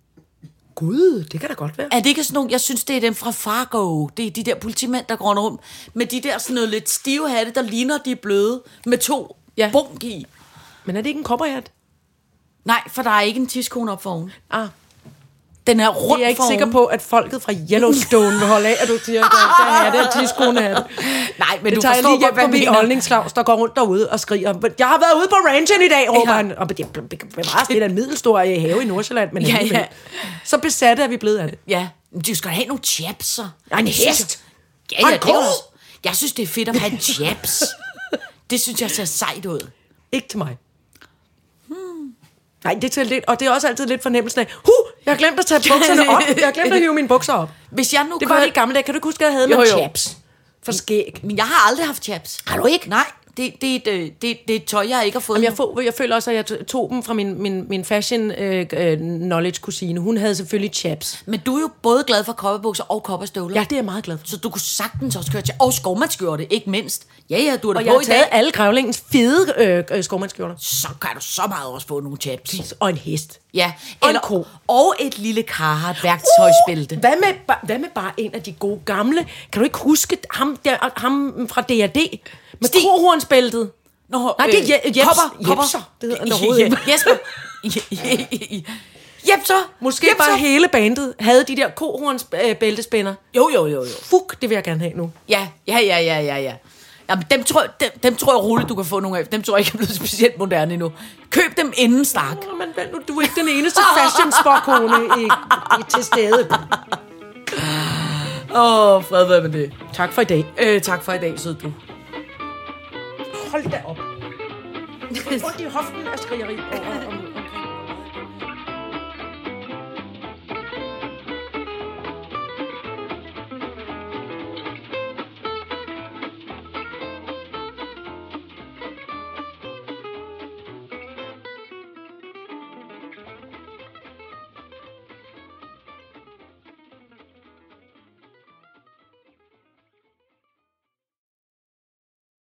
Gud, det kan da godt være. Er det ikke sådan nogle, jeg synes, det er dem fra Fargo. Det er de der politimænd, der går rundt med de der sådan noget lidt stive hatte, der ligner de er bløde, med to Ja. ja. bunk i. Men er det ikke en cowboyhat? Nej, for der er ikke en tidskone op foroven. Ah, Den er rundt jeg er ikke foroven. sikker på, at folket fra Yellowstone vil holde af, at du siger, at der er hatte og tidskone hatte. Nej, men Det du tager jeg forstår lige hjem godt, hvad på jeg min mener. holdningslavs, der går rundt derude og skriger. Jeg har været ude på ranchen i dag, råber Ja. han. Og det bevares, det er en middelstor øh, have i Nordsjælland, men Ja, alligevel. ja. Så besatte er vi blevet af det. Ja, men du skal have nogle chaps, så. Og en Det synes hest. jeg- Og Ja, ja, en det er ko. også. Jeg synes, det er fedt at have en chaps. Det synes jeg ser sejt ud. Ikke til mig. Hmm. Nej, det er lidt, og det er også altid lidt fornemmelsen af, huh, jeg har glemt at tage bukserne op. Jeg har glemt at hive mine bukser op. Hvis jeg nu Det var kører- det i gamle dage. Kan du ikke huske, at jeg havde Jo, med jo. chaps? For skæg. Men jeg har aldrig haft chaps. Har du ikke? Nej. Det, det, er et, øh, det, det er et tøj, jeg ikke har fået. Jamen, jeg, få, jeg føler også, at jeg t- tog dem fra min, min, min fashion øh, øh, knowledge kusine. Hun havde selvfølgelig chaps. Men du er jo både glad for kopperbukser og kopperstøvler. Ja, det er jeg meget glad for. Så du kunne sagtens også køre til. Og skovmandskjorte, ikke mindst. Ja, ja, du er Og der jeg på har i taget dag. alle grævlingens fede øh, øh, skovmandskjorter. Så kan du så meget også få nogle chaps. Og en hest. Ja, Og en eller, ko. Og et lille Carhartt værktøjsbælte. Uh, hvad, med, ba- hvad med bare en af de gode gamle? Kan du ikke huske ham, der, ham fra D og D? Med Stig. kohornsbæltet? Nå, Nej, det er Je- Jeps- kopper, kopper. Jepser. Det hedder han overhovedet ikke. Jesper. Jepser. Måske Jepser. bare hele bandet havde de der kohornsbæltespænder. Jo, jo, jo, jo. Fuck, det vil jeg gerne have nu. Ja, ja, ja, ja, ja, ja. Jamen, dem tror, dem, dem tror jeg roligt, du kan få nogle af. Dem tror jeg ikke er blevet specielt moderne endnu. Køb dem inden Stark. Åh, men vel nu, du er ikke den eneste fashion-spåkone i, i, til stede. Åh, oh, fred være med det. Tak for i dag. Øh, tak for i dag, sød du. Hold da op. Ondt i hoften af skrigeri over, om, om